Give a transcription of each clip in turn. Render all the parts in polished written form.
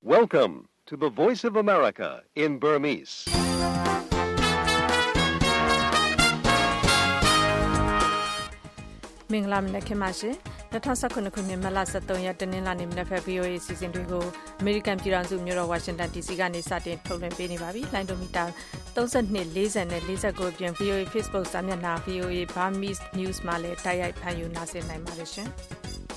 Welcome to the Voice of America in Burmese. ။မင်္ဂလာမနက်ခင်းပါရှင်။2019ခုနှစ်မတ်လ23ရက်တနင်္လာနေ့မနက်ဖက် VOA အစီအစဉ်တွေကို American ပြည်ထောင်စုမြို့တော် Washington DC ကနေစတင်ထုတ်လွှင့်ပေးနေပါပြီ။လိုင်းဒိုမီတာ32 40နဲ့49ပြင် VOA Facebook စာမျက်နှာ VOA Burmese News မှာလည်းတိုက်ရိုက်ဖန်ယူနားဆင်နိုင်ပါတယ်ရှင်။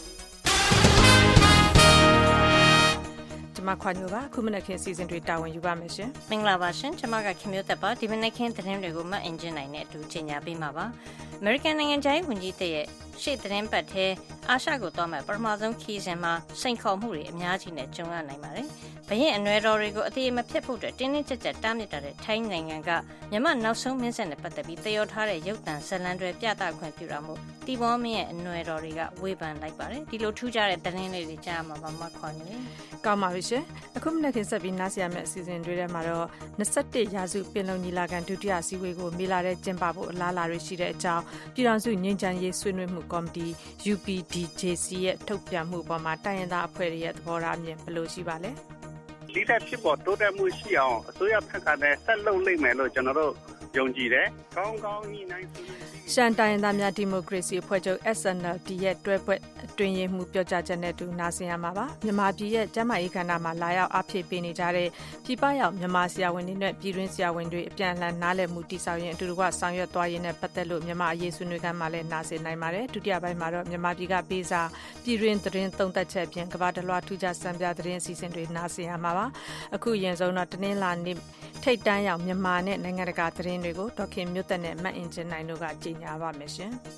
ကျမခွာညိုပါခုမနက်ခင်းစီစဉ်တွေတာဝန်ယူပါမယ်ရှင်မင်္ဂလာပါရှင်ကျမကခင်မျိုးသက်ပါဒီမနက်ခင်းသတင်းတွေကိုမှအင်ဂျင်နိုင်နဲ့အတူကြီးညာပေးမှာပါအမေရိကန်နိုင်ငံခြားရေးဝန်ကြီးတရဲ့ရှေ့သတင်းပတ်ထဲအာရှကိုသွားမဲ့ပထမဆုံးခီးစဉ်မှာစိန်ခေါ်မှုတွေအများကြီးနဲ့ကြုံရနိုင်ပါတယ်ဘရင်အနွယ်တော်တွေကိုအသေးမဖြစ်ဖို့အတွက်တင်းတင်းကြပ်ကြပ်တားမြစ်တဲ့ထိုင်းနိုင်ငံကမြန်မာနောက်ဆုံးမင်းဆက်နဲ့ပတ်သက်ပြီးတယောထားတဲ့ရုပ်သံဇာတ်လမ်းတွေပြသခွင့်ပြုတာမို့တီဘောမင်းရဲ့အနွယ်တော်တွေကဝေဖန်လိုက်ပါတယ်ဒီလိုထူးခြားတဲ့သတင်းလေးတွေကြားမှာပါမှခေါ်နေတယ်ကောင်းပါပြီရှင်အခုမနက်ခင်းဆက်ပြီးနားဆင်ရမယ့်အစီအစဉ်တွေထဲမှာတော့21ရာစုပင်လုံညီလာခံဒုတိယအစည်းအဝေးကိုမေလာတဲ့ကျင်းပဖို့အလားအလာတွေရှိတဲ့အကြောင်းပြည်ထောင်စုငြိမ်းချမ်းရေးဆွေးနွေးမှုကော်မတီ UPDJC ရဲ့ထုတ်ပြန်မှုပေါ်မှာတိုင်းရင်းသားအဖွဲ့တွေရဲ့သဘောထားအမြင်ဘယ်လိုရှိပါလဲဒီတက်ဖြစ်ပေါ်တိုးတက်မှုရှိအောင်အစိုးရဘက်ကလည်းဆက်လုပ်နိုင်မယ်လို့ကျွန်တော်တို့ယုံကြည်တယ်။ကောင်းကောင်းညှိနှိုင်းဆွေးနွေးရှမ်းတိုင်းရင်းသားများဒီမိုကရေစီအဖွဲ့ချုပ် SNLD ရဲ့တွဲဘက်အတွင်းရေးမှူးပြောကြားချက်နဲ့တူနာဆင်ရမှာပါ။မြန်မာပြည်ရဲ့ကျန်းမာရေးကဏ္ဍမှာလာရောက်အဖြစ်ပေးနေကြတဲ့ပြည်ပရောက်မြန်မာဆရာဝန်တွေနဲ့ပြည်တွင်းဆရာဝန်တွေအပြန်အလှန်နားလည်မှုတည်ဆောက်ရင်အတူတူကဆောင်ရွက်သွားရင်းနဲ့ပတ်သက်လို့မြန်မာအရေးဆွေးနွေးခန်းမှာလည်းနာဆင်နိုင်ပါတယ်။ဒုတိယပိုင်းမှာတော့မြန်မာပြည်ကပေးစာပြည်တွင်းသတင်းသုံးသပ်ချက်ဖြင့်ကမ္ဘာတလွှာထူးခြားစံပြသတင်းအစီအစဉ်တွေနာဆင်ရမှာပါ။အခုရင်ဆုံးတော့တနင်္လာနေ့ထိတ်တန်းရောက်မြန်မာနဲ့နိုင်ငံတကာသတင်းတွေကိုဒေါခင်မြို့သက်နဲ့မတ်အင်ဂျင်နိုင်တို့ကကြေညာပါမယ်ရှင်။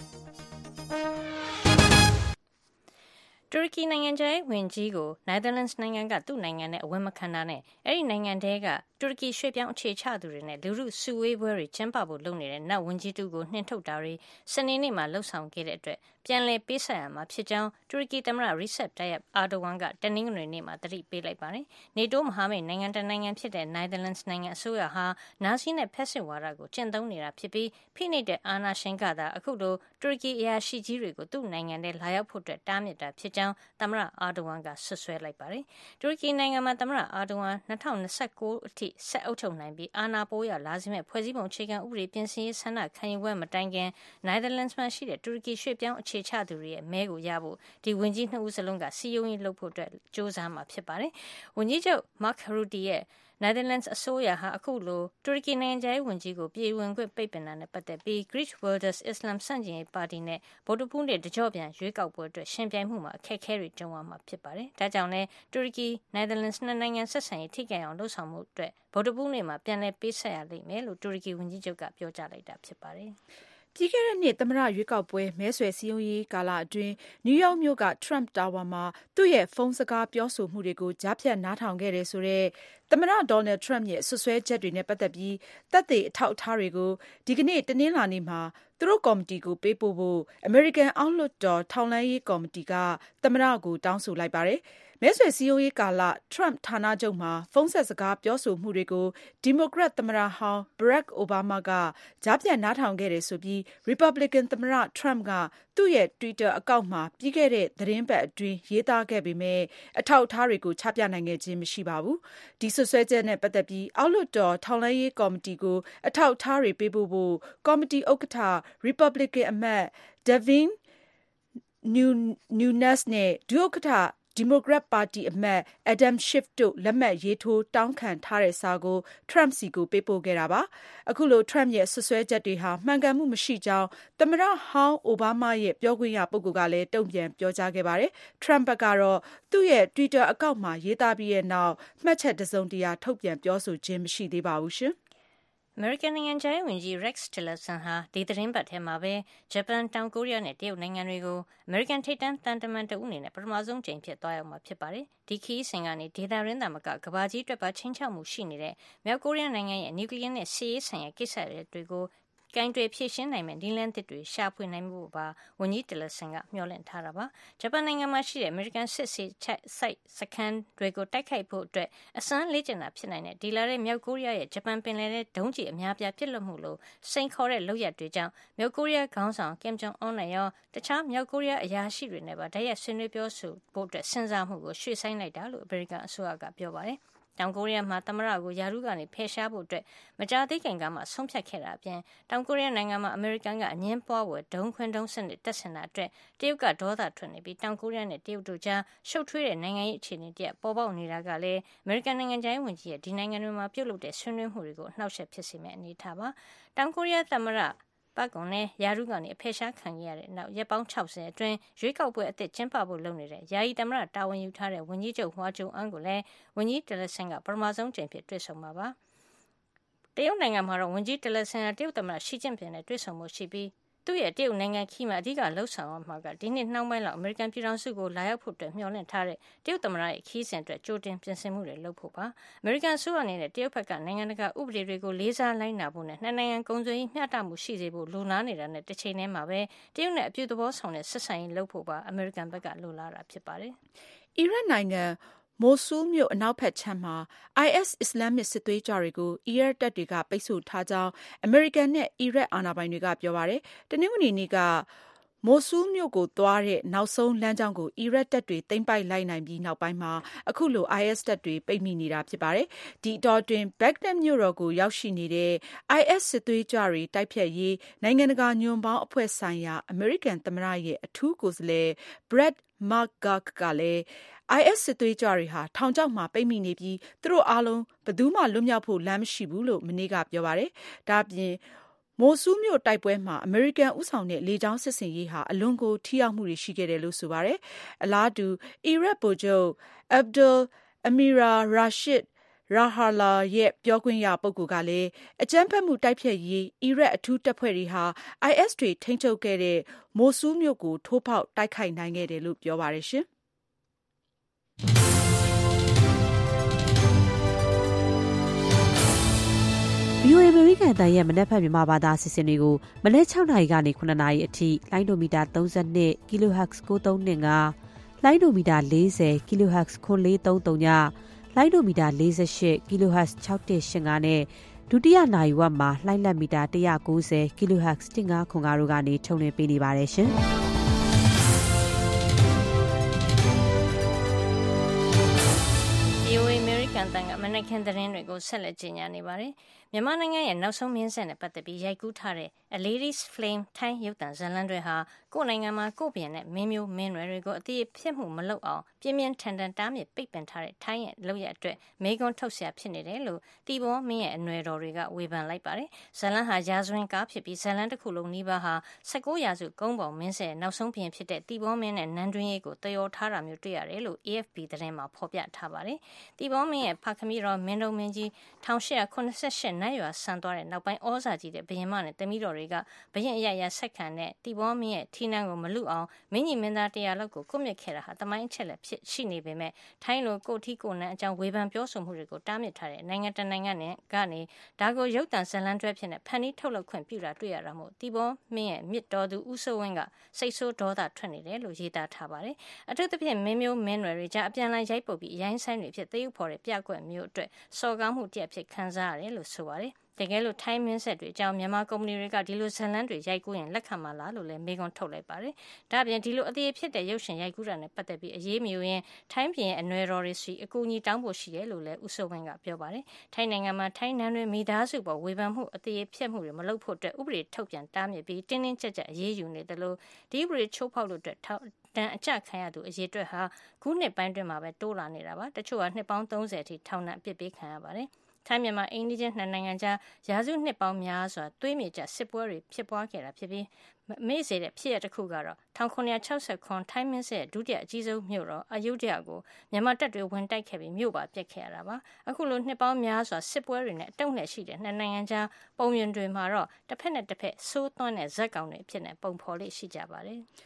တူရကီနိုင်ငံခြားရေးဝန်ကြီးကို Netherlands နိုင်ငံကသူ့နိုင်ငံနဲ့အဝင်မခံတာနဲ့အဲ့ဒီနိုင်ငံတဲကတူရကီရွှေ့ပြောင်းအခြေချသူတွေနဲ့လူမှုစုဝေးပွဲတွေကျင်းပဖို့လုပ်နေတဲ့နတ်ဝန်ကြီးတူကိုနှင်ထုတ်တာတွေစနေနေ့မှာလှုပ်ဆောင်ခဲ့တဲ့အတွက်ပြန်လည်ပေးဆက်ရမှာဖြစ်ကြောင်းတူရကီသမ္မတ Recep Tayyip Erdogan ကတနင်္ဂနွေနေ့မှာသတိပေးလိုက်ပါတယ်။ NATO မဟာမိတ်နိုင်ငံတနိုင်ငံဖြစ်တဲ့ Netherlands နိုင်ငံအစိုးရဟာနာဇီနဲ့ဖက်စစ်ဝါဒကိုကျင့်သုံးနေတာဖြစ်ပြီးဖိနှိပ်တဲ့အာဏာရှင်ကသာအခုလိုတူရကီအရာရှိကြီးတွေကိုသူ့နိုင်ငံထဲလာရောက်ဖို့တားမြစ်တာဖြစ်ကြောင်းသမ္မတ Erdogan ကဆွဆွဲလိုက်ပါတယ်။တူရကီနိုင်ငံမှာသမ္မတ Erdogan 2029အထိဆက်အုပ်ချုပ်နိုင်ပြီးအာဏာပိုးရလာစေမဲ့ဖွဲ့စည်းပုံအခြေခံဥပဒေပြင်ဆင်ရေးဆန္ဒခံယူပွဲမတိုင်ခင် Netherlands မှာရှိတဲ့တူရကီရွှေ့ပြောင်းအခြေချသူတွေရဲ့မဲကိုရဖို့ဒီဝန်ကြီးနှစ်ဦးစလုံးကစီယုံရေးလုပ်ဖို့အတွက်စ조사မှာဖြစ်ပါတယ်။ဝန်ကြီးချုပ် Mark Rutte ရဲ့Netherlands အစိုးရဟာအခုလိုတူရကီနိုင်ငံခြားရေးဝန်ကြီးကိုပြည်ဝင်ခွင့်ပိတ်ပင်တာနဲ့ပတ်သက်ပြီး Greek Wilders Islam ဆန့်ကျင်ရေးပါတီနဲ့ဗိုလ်တပူးနဲ့တကြော့ပြန်ရွေးကောက်ပွဲအတွက်ရှင်ပြိုင်မှုမှာအခက်အခဲတွေကြုံရမှာဖြစ်ပါတယ်။ဒါကြောင့်လည်းတူရကီ Netherlands နိုင်ငံဆက်ဆံရေးထိခိုက်အောင်လှုံ့ဆော်မှုအတွက်ဗိုလ်တပူးနဲ့မှာပြန်လည်ပေးဆက်ရလိမ့်မယ်လို့တူရကီဝန်ကြီးချုပ်ကပြောကြားလိုက်တာဖြစ်ပါတယ်။ပြီးခဲ့တဲ့နှစ်သမ္မတရွေးကောက်ပွဲမဲဆွယ်စည်းရုံးရေးကာလအတွင်းနယူးယောက်မြို့က Trump Tower မှာသူ့ရဲ့ဖုန်းစကားပြောဆိုမှုတွေကိုကြားဖြတ်နားထောင်ခဲ့တယ်ဆိုတဲ့သမ္မတ Donald Trump ရဲ့ဆွဆွဲချက်တွေနဲ့ပတ်သက်ပြီးသက်သေအထောက်အထားတွေကိုဒီကနေ့တနင်္လာနေ့မှာသူတို့ကော်မတီကိုပေးပို့ဖို့ American အောက်လွှတ်တော်ထောက်လှမ်းရေးကော်မတီကသမ္မတကိုတောင်းဆိုလိုက်ပါတယ်။မဲဆွယ်စည်းရုံးရေးကာလ Trump ဌာနချုပ်မှာဖုန်းဆက်စကားပြောဆိုမှုတွေကိုဒီမိုကရက်သမ္မတဟောင်း Barack Obama ကကြားဖြတ်နားထောင်ခဲ့တယ်ဆိုပြီး Republican သမ္မတ Trump ကသူ့ရဲ့ Twitter အကောင့်မှာပြီးခဲ့တဲ့သတင်းပတ်အတွင်းရေးသားခဲ့ပေမဲ့အထောက်အထားတွေကိုချပြနိုင်ခဲ့ခြင်းမရှိပါဘူး။ဒီဆွဆွဲချက်နဲ့ပတ်သက်ပြီးအောက်လွှတ်တော်ထောက်လှမ်းရေးကော်မတီကိုအထောက်အထားတွေပေးပို့ဖို့ကော်မတီဥက္ကဋ္ဌ Republican အမတ် Devin Nunes နဲ့ဒုဥက္ကဋ္ဌဒီမိုကရက်ပါတီအမတ် Adam Schiff တို့လက်မှတ်ရေးထိုးတောင်းခံထားတဲ့စာကို Trump စီကိုပေးပို့ခဲ့တာပါ။အခုလို Trump ရဲ့ဆွဆွဲချက်တွေဟာမှန်ကန်မှုမရှိကြောင်းသမ္မတဟောင်းအိုဘားမားရဲ့ပြောခွင့်ရပုဂ္ဂိုလ်ကလည်းတုံ့ပြန်ပြောကြားခဲ့ပါတယ်။ Trump ဘက်ကတော့သူ့ရဲ့ Twitter အကောင့်မှာရေးသားပြီးတဲ့နောက်မှတ်ချက်တစုံတရာထုတ်ပြန်ပြောဆိုခြင်းမရှိသေးပါဘူးရှင်။အမေရိကန်နိုင်ငံခြားရေးဝန်ကြီး Rex Tillerson ဟာဒီသတင်းပတ်ထဲမှာပဲဂျပန်တောင်ကိုရီးယားနဲ့တရုတ်နိုင်ငံတွေကိုအမေရိကန်ထိပ်တန်းတန်တမန်တဦးအနေနဲ့ပထမဆုံးကြိမ်ဖြစ်သွားရောက်မှာဖြစ်ပါတယ်။ဒီခီးစဉ်ကနေဒေသရင်းသားမကကဘာကြီးအတွက်ပါချင်းချောက်မှုရှိနေတဲ့မြောက်ကိုရီးယားနိုင်ငံရဲ့နျူကလ িয়ার နဲ့စစ်ရေးဆိုင်ရာကိစ္စတွေကိုကိုင်တွယ်ဖြည့်ရှင်းနိုင်မယ့်ဒီလန်သစ်တွေရှာဖွေနိုင်မှုပါဝန်ကြီးတလဆန်ကမျှော်လင့်ထားတာပါဂျပန်နိုင်ငံမှာရှိတဲ့အမေရိကန်စစ်ဆေးစိုက်စခန်းတွေကိုတိုက်ခိုက်ဖို့အတွက်အစမ်းလေ့ကျင့်တာဖြစ်နိုင်တဲ့ဒီလာတဲ့မြောက်ကိုရီးယားရဲ့ဂျပန်ပင်လယ်ထဲဒုံးကျည်အများပြားပစ်လွှတ်မှုလို့စိန်ခေါ်တဲ့လုပ်ရပ်တွေကြောင့်မြောက်ကိုရီးယားခေါင်းဆောင်ကင်ဂျုံအွန်နဲ့ရောတခြားမြောက်ကိုရီးယားအရာရှိတွေနဲ့ပါတိုက်ရိုက်ဆွေးနွေးပြောဆိုဖို့အတွက်စဉ်းစားမှုကိုရွှေ့ဆိုင်းလိုက်တာလို့အမေရိကန်အစိုးရကပြောပါတယ်တောင်ကိုရီးယားမှာသမ္မတကိုယာရုကနေဖယ်ရှားဖို့အတွက်မကြာသေးခင်ကမှဆုံးဖြတ်ခဲ့တာအပြင်တောင်ကိုရီးယားနိုင်ငံမှာအမေရိကန်ကအငင်းပွားဝယ်ဒုံးခွင်းဒုံးစနစ်တပ်ဆင်တာအတွက်တရုတ်ကဒေါသထွက်နေပြီးတောင်ကိုရီးယားနဲ့တရုတ်တို့ကြားရှုပ်ထွေးတဲ့နိုင်ငံရေးအခြေအနေတရပ်ပေါ်ပေါက်နေတာကလည်းအမေရိကန်နိုင်ငံခြားရေးဝန်ကြီးရဲ့ဒီနိုင်ငံတွေမှာပြုလုပ်တဲ့ဆွေးနွေးမှုတွေကိုအနှောက်အယှက်ဖြစ်စေမယ့်အနေအထားပါတောင်ကိုရီးယားသမ္မတပတ်ကွန်နဲ့ယာရုကနေအဖယ်ရှားခံရတဲ့နောက်ရက်ပေါင်း60အတွင်းရွေးကောက်ပွဲအသစ်ကျင်းပဖို့လုပ်နေတဲ့ယာယီသမ္မတတာဝန်ယူထားတဲ့ဝန်ကြီးချုပ်ဟွာဂျုံအန်ကိုလည်းဝန်ကြီးတလက်ဆန်ကပထမဆုံးကြိမ်ဖြစ်တွေ့ဆုံမှာပါတရုတ်နိုင်ငံမှာတော့ဝန်ကြီးတလက်ဆန်ကတရုတ်သမ္မတရှီကျင့်ပင်နဲ့တွေ့ဆုံမှုရှိပြီးသူ့ရဲ့တရုတ်နိုင်ငံခီးမှာအဓိကလှုပ်ဆောင်မှာကဒီနှစ်နှောင်းပိုင်းလောက်အမေရိကန်ပြည်ထောင်စုကိုလာရောက်ဖို့အတွက်မျှော်လင့်ထားတဲ့တရုတ်သမ္မတရဲ့ခီးစဉ်အတွက်ကြိုတင်ပြင်ဆင်မှုတွေလုပ်ဖို့ပါအမေရိကန်အစိုးရအနေနဲ့တရုတ်ဘက်ကနိုင်ငံတကာဥပဒေတွေကိုလေးစားလိုက်နာဖို့နဲ့နှစ်နိုင်ငံကုန်သွယ်ရေးမျှတမှုရှိစေဖို့လိုလားနေတာနဲ့တစ်ချိန်တည်းမှာပဲတရုတ်နဲ့အပြုသဘောဆောင်တဲ့ဆက်ဆံရေးလုပ်ဖို့ပါအမေရိကန်ဘက်ကလိုလားတာဖြစ်ပါတယ်အီရတ်နိုင်ငံမိုဆူးမြို့အနောက်ဘက်ခြမ်းမှာ IS အစ္စလာမစ်စစ်သွေးကြွတွေကိုအီရတ်တပ်တွေကပိတ်ဆို့ထားကြောင်းအမေရိကန်နဲ့အီရတ်အာဏာပိုင်တွေကပြောပါတယ်။တနင်္ဂနွေနေ့ကမိုဆူးမြို့ကိုသွားတဲ့နောက်ဆုံးလမ်းကြောင်းကိုအီရတ်တပ်တွေသိမ်းပိုက်လိုက်နိုင်ပြီးနောက်ပိုင်းမှာအခုလို IS တပ်တွေပိတ်မိနေတာဖြစ်ပါတယ်။ဒီအတောအတွင်းဘဂ္ဂဒက်မြို့တော်ကိုရောက်ရှိနေတဲ့ IS စစ်သွေးကြွတွေတိုက်ဖျက်ရေးနိုင်ငံတကာညွန့်ပေါင်းအဖွဲ့ဆိုင်ရာအမေရိကန်သမ္မတရဲ့အထူးကိုယ်စားလှယ် Brett McGurk ကလည်း IS စစ်သွေးကြွတွေဟာထောင်ချောက်မှာပိတ်မိနေပြီးသူတို့အားလုံးဘယ်သူမှလွတ်မြောက်ဖို့လမ်းမရှိဘူးလို့မနေ့ကပြောပါတယ်။ဒါ့အပြင်မိုဆူးမြို့တိုက်ပွဲမှာအမေရိကန်ဦးဆောင်တဲ့လေကြောင်းစစ်ဆင်ရေးဟာအလွန်ကိုထိရောက်မှုတွေရှိခဲ့တယ်လို့ဆိုပါတယ်။အလားတူအီရတ်ဗိုလ်ချုပ် Abdul Amira Rashid Rahala ရဲ့ပြောခွင့်ရပုဂ္ဂိုလ်ကလည်းအကြမ်းဖက်မှုတိုက်ဖျက်ရေးအီရတ်အထူးတပ်ဖွဲ့တွေဟာ IS တွေထိန်းချုပ်ခဲ့တဲ့မိုဆူးမြို့ကိုထိုးဖောက်တိုက်ခိုက်နိုင်ခဲ့တယ်လို့ပြောပါတယ်ရှင်။ VOA အမေရိကန်အသံရဲ့မနက်ဖြန်မြန်မာဘာသာအစီအစဉ်တွေကိုမနက်6နာရီကနေ9နာရီအထိလိုင်းဒိုမီတာ32 kHz 9325လိုင်းဒိုမီတာ40 kHz 9330ညလိုင်းဒိုမီတာ48 kHz 6185နဲ့ဒုတိယနာရီဝက်မှာလိုင်းလက်မီတာ190 kHz 1505တို့ကနေထုတ်လွှင့်ပေးနေပါတယ်ရှင်။ကန်တန်ကမနက်ခင်းသတင်းတွေကိုဆက်လက်ကြီးညာနေပါတယ်။မြန်မာနိုင်ငံရဲ့နောက်ဆုံးမင်းဆက်နဲ့ပတ်သက်ပြီးရိုက်ကူးထားတဲ့ A Lady's Flame ထိုင်းရုပ်သံဇာတ်လမ်းတွေဟာကိုယ်နိုင်ငံမှာကိုယ့်ပြည်နဲ့မင်းမျိုးမင်းနွယ်တွေကိုအတိအဖြစ်မှုမလုပ်အောင်ပြင်းပြင်းထန်ထန်တားမြစ်ပိတ်ပင်ထားတဲ့ထိုင်းရဲ့လုပ်ရအတွက်မေကွန်းထုတ်ဆရာဖြစ်နေတယ်လို့တီဘောမင်းရဲ့အနွယ်တော်တွေကဝေဖန်လိုက်ပါတယ်။ဇာတ်လမ်းဟာရာဇဝင်ကားဖြစ်ပြီးဇာတ်လမ်းတစ်ခုလုံးနီးပါးဟာ19ရာစုကုန်းပေါင်မင်းဆက်နောက်ဆုံးပြင်ဖြစ်တဲ့တီဘောမင်းနဲ့နန်းတွင်းရေးကိုတယောထားတာမျိုးတွေ့ရတယ်လို့ AFP သတင်းမှာဖော်ပြထားပါတယ်။တီဘောမင်းရဲ့ဖခမီတော်မင်းတော်မင်းကြီး1888နတ်ရွာဆန်သွားတဲ့နောက်ပိုင်းဩဇာကြီးတဲ့ဘုရင်မနဲ့တမီးတော်တွေကဘုရင်အရဆက်ခံတဲ့တီဘောမင်းရဲ့ထီးနှံကိုမလူအောင်မင်းကြီးမင်းသား100လောက်ကိုကွပ်မြက်ခဲ့တာဟာတမိုင်းအချက်လက်ဖြစ်ရှိနေပေမဲ့ထိုင်းလိုကိုထီကိုနန်းအကြောင်းဝေဖန်ပြောဆိုမှုတွေကိုတားမြစ်ထားတဲ့နိုင်ငံတနိုင်ငံနဲ့ကနေဒါကိုရုပ်သံဇာတ်လမ်းတွဲဖြစ်နေဖန်တီးထုတ်လုပ်ခွင့်ပြုတာတွေ့ရတာမို့တီဘောမင်းရဲ့မြစ်တော်သူဦးစိုးဝင်းကစိတ်ဆိုးဒေါသထွက်နေတယ်လို့ရေးသားထားပါတယ်အထူးသဖြင့်မင်းမျိုးမင်းနွယ်တွေကြားအပြန်အလှန်ရိုက်ပုတ်ပြီးအရိုင်းဆိုင်တွေဖြစ်သရုပ်ဖော်တဲ့ပြကွက်မျိုးအတွက်စော်ကားမှုတစ်ဖြစ်ခံစားရတယ်လို့ဆိုပါတယ်တကယ်လို့ထိုင်းမင်းဆက်တွေအကြောင်းမြန်မာကုမ္ပဏီတွေကဒီလိုဇာတ်လမ်းတွေရိုက်ကူးရင်လက်ခံမှာလားလို့လည်းမေးခွန်းထုတ်လိုက်ပါတယ်။ဒါ့အပြင်ဒီလိုအသေးဖြစ်တဲ့ရုပ်ရှင်ရိုက်ကူးတာနဲ့ပတ်သက်ပြီးအရေးမယူရင်ထိုင်းပြည်ရဲ့အနွယ်တော်တွေစီအကူအညီတောင်းဖို့ရှိတယ်လို့လည်းဦးစိုးဝင်းကပြောပါတယ်။ထိုင်းနိုင်ငံမှာထိုင်းနန်းတွေမိသားစုပေါ်ဝေဖန်မှုအသေးဖြစ်မှုတွေမလုပ်ဖို့အတွက်ဥပဒေထုတ်ပြန်တားမြစ်ပြီးတင်းတင်းကြပ်ကြပ်အရေးယူနေတယ်လို့ဒီဥပဒေချိုးဖောက်လို့အတွက်တန်အကြခံရသူအရေးအတွက်ဟာခုနှစ်ပိုင်းတွင်မှာပဲတိုးလာနေတာပါ။တချို့ကနှစ်ပေါင်း30အထိထောင်ဒဏ်အပြစ်ပေးခံရပါတယ်။ထိုင်းမြန်မာအိန္ဒိယနှစ်နိုင်ငံကြားရာစုနှစ်ပေါင်းများစွာသွေးမြေကျစစ်ပွဲတွေဖြစ်ပွားခဲ့တာဖြစ်ပြီးမေ့စေတဲ့ဖြစ်ရပ်တစ်ခုကတော့1960ထိုင်းမင်းဆက်ဒုတိယအကြီးဆုံးမြို့တော်အယုဒ္ဓယကိုမြန်မာတပ်တွေဝင်တိုက်ခဲ့ပြီးမြို့ပါပြစ်ခဲ့ရတာပါအခုလိုနှစ်ပေါင်းများစွာစစ်ပွဲတွေနဲ့အတုံ့နဲ့ရှိတဲ့နှစ်နိုင်ငံကြားပုံမြင်တွေမှာတော့တစ်ဖက်နဲ့တစ်ဖက်ဆိုးသွမ်းတဲ့ဇက်ကောင်တွေအဖြစ်နဲ့ပုံဖော်လေးရှိကြပါတယ်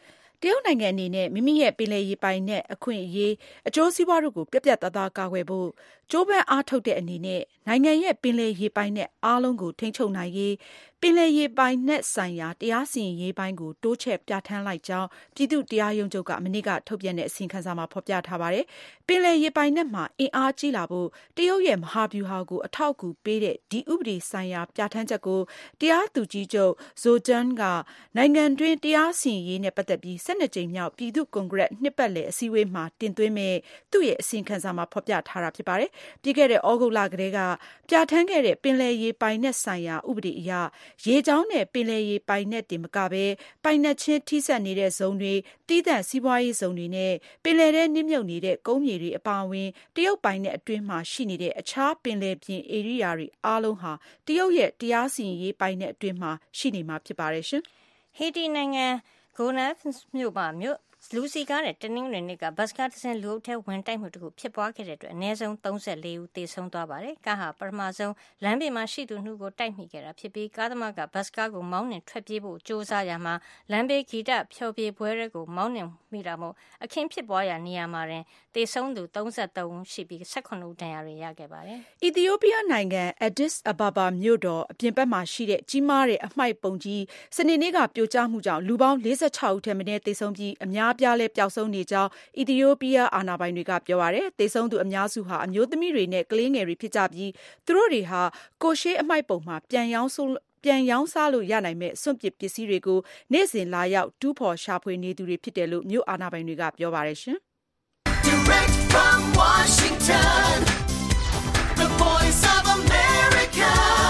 တရုတ်နိုင်ငံအနေနဲ့မိမိရဲ့ပင်လယ်ရေပိုင်နက်အခွင့်အရေးအကျိုးစီးပွားတို့ကိုပြတ်ပြတ်သားသားကာကွယ်ဖို့ကြိုးပမ်းအားထုတ်တဲ့အနေနဲ့နိုင်ငံရဲ့ပင်လယ်ရေပိုင်နက်အားလုံးကိုထိန်းချုပ်နိုင်ရေးပင်လယ်ရေပိုင်နက်ဆိုင်ရာတရားစီရင်ရေးပိုင်းကိုတိုးချဲ့ပြဋ္ဌာန်းလိုက်ကြောင်းပြည်သူ့တရားရုံးချုပ်ကမနေ့ကထုတ်ပြန်တဲ့အစီရင်ခံစာမှာဖော်ပြထားပါတယ်။ပင်လယ်ရေပိုင်နက်မှာအင်အားကြီးလာဖို့တရုတ်ရဲ့မဟာဗျူဟာကိုအထောက်အကူပေးတဲ့ဒီဥပဒေဆိုင်ရာပြဋ္ဌာန်းချက်ကိုတရားသူကြီးချုပ် Zhou Zhen ကနိုင်ငံတွင်းတရားစီရင်ရေးနဲ့ပတ်သက်ပြီး12 ကြိမ်မြောက်ပြည်သူ့ကွန်ဂရက်နှစ်ပတ်လည်အစည်းအဝေးမှာတင်သွင်းမဲ့သူ့ရဲ့အစီရင်ခံစာမှာဖော်ပြထားတာဖြစ်ပါတယ်။ပြီးခဲ့တဲ့ဩဂုတ်လကတည်းကပြဋ္ဌာန်းခဲ့တဲ့ပင်လယ်ရေပိုင်နက်ဆိုင်ရာဥပဒေအရရေကြောင်းနဲ့ပင်လယ်ရေပိုင်နက်တင်မကဘဲပိုင်နက်ချင်းထိစပ်နေတဲ့ဇုံတွေတီးသန့်စီးပွားရေးဇုံတွေနဲ့ပင်လယ်ထဲနစ်မြုပ်နေတဲ့ကုန်းမြေတွေအပါအဝင်တရုတ်ပိုင်နက်အတွင်းမှာရှိနေတဲ့အခြားပင်လယ်ပြင်ဧရိယာတွေအားလုံးဟာတရုတ်ရဲ့တရားစီရင်ရေးပိုင်နက်အတွင်းမှာရှိနေမှာဖြစ်ပါတယ်ရှင်။ဟေတီနိုင်ငံဂိုနာမြို့မှာလူစီကားနဲ့တနင်္ဂနွေနေ့ကဘတ်စကားတစ်စင်းလူအုပ်ထဲဝင်တိုက်မှုတစ်ခုဖြစ်ပွားခဲ့တဲ့အတွက်အနည်းဆုံး34ဦးသေဆုံးသွားပါတယ်။ကားဟာပထမဆုံးလမ်းပြင်မှာရှိသူ2ကိုတိုက်မိခဲ့တာဖြစ်ပြီးကားသမားကဘတ်စကားကိုမောင်းနှင်ထွက်ပြေးဖို့ကြိုးစားရမှာလမ်းဘေးဂီတဖျော်ဖြေပွဲတွေကိုမောင်းနှင်မိတာမို့အခင်းဖြစ်ပွားရာနေရာမှာတင်သေဆုံးသူ33ဦးရှိပြီး18ဦးဒဏ်ရာတွေရခဲ့ပါတယ်။အီသီယိုးပီးယားနိုင်ငံအဒစ်အဘာဘာမြို့တော်အပြင်ဘက်မှာရှိတဲ့ကြီးမားတဲ့အမှိုက်ပုံကြီးစနေနေ့ကပြိုကျမှုကြောင့်လူပေါင်း46ဦးထက်မနည်းသေဆုံးပြီးအများပြားလဲပျောက်ဆုံးနေကြောင်းအီသီယိုးပီးယားအာဏာပိုင်တွေကပြောပါတယ်။သေဆုံးသူအများစုဟာအမျိုးသမီးတွေနဲ့ကလေးငယ်တွေဖြစ်ကြပြီးသူတို့တွေဟာကိုရှေးအမှိုက်ပုံမှာပြန်ရောင်းစားလို့ရနိုင်မဲ့စွန့်ပစ်ပစ္စည်းတွေကိုနေ့စဉ်လာရောက်တူးဖော်ရှာဖွေနေသူတွေဖြစ်တယ်လို့မြို့အာဏာပိုင်တွေကပြောပါတယ်ရှင်။ Direct from Washington, the Voice of America,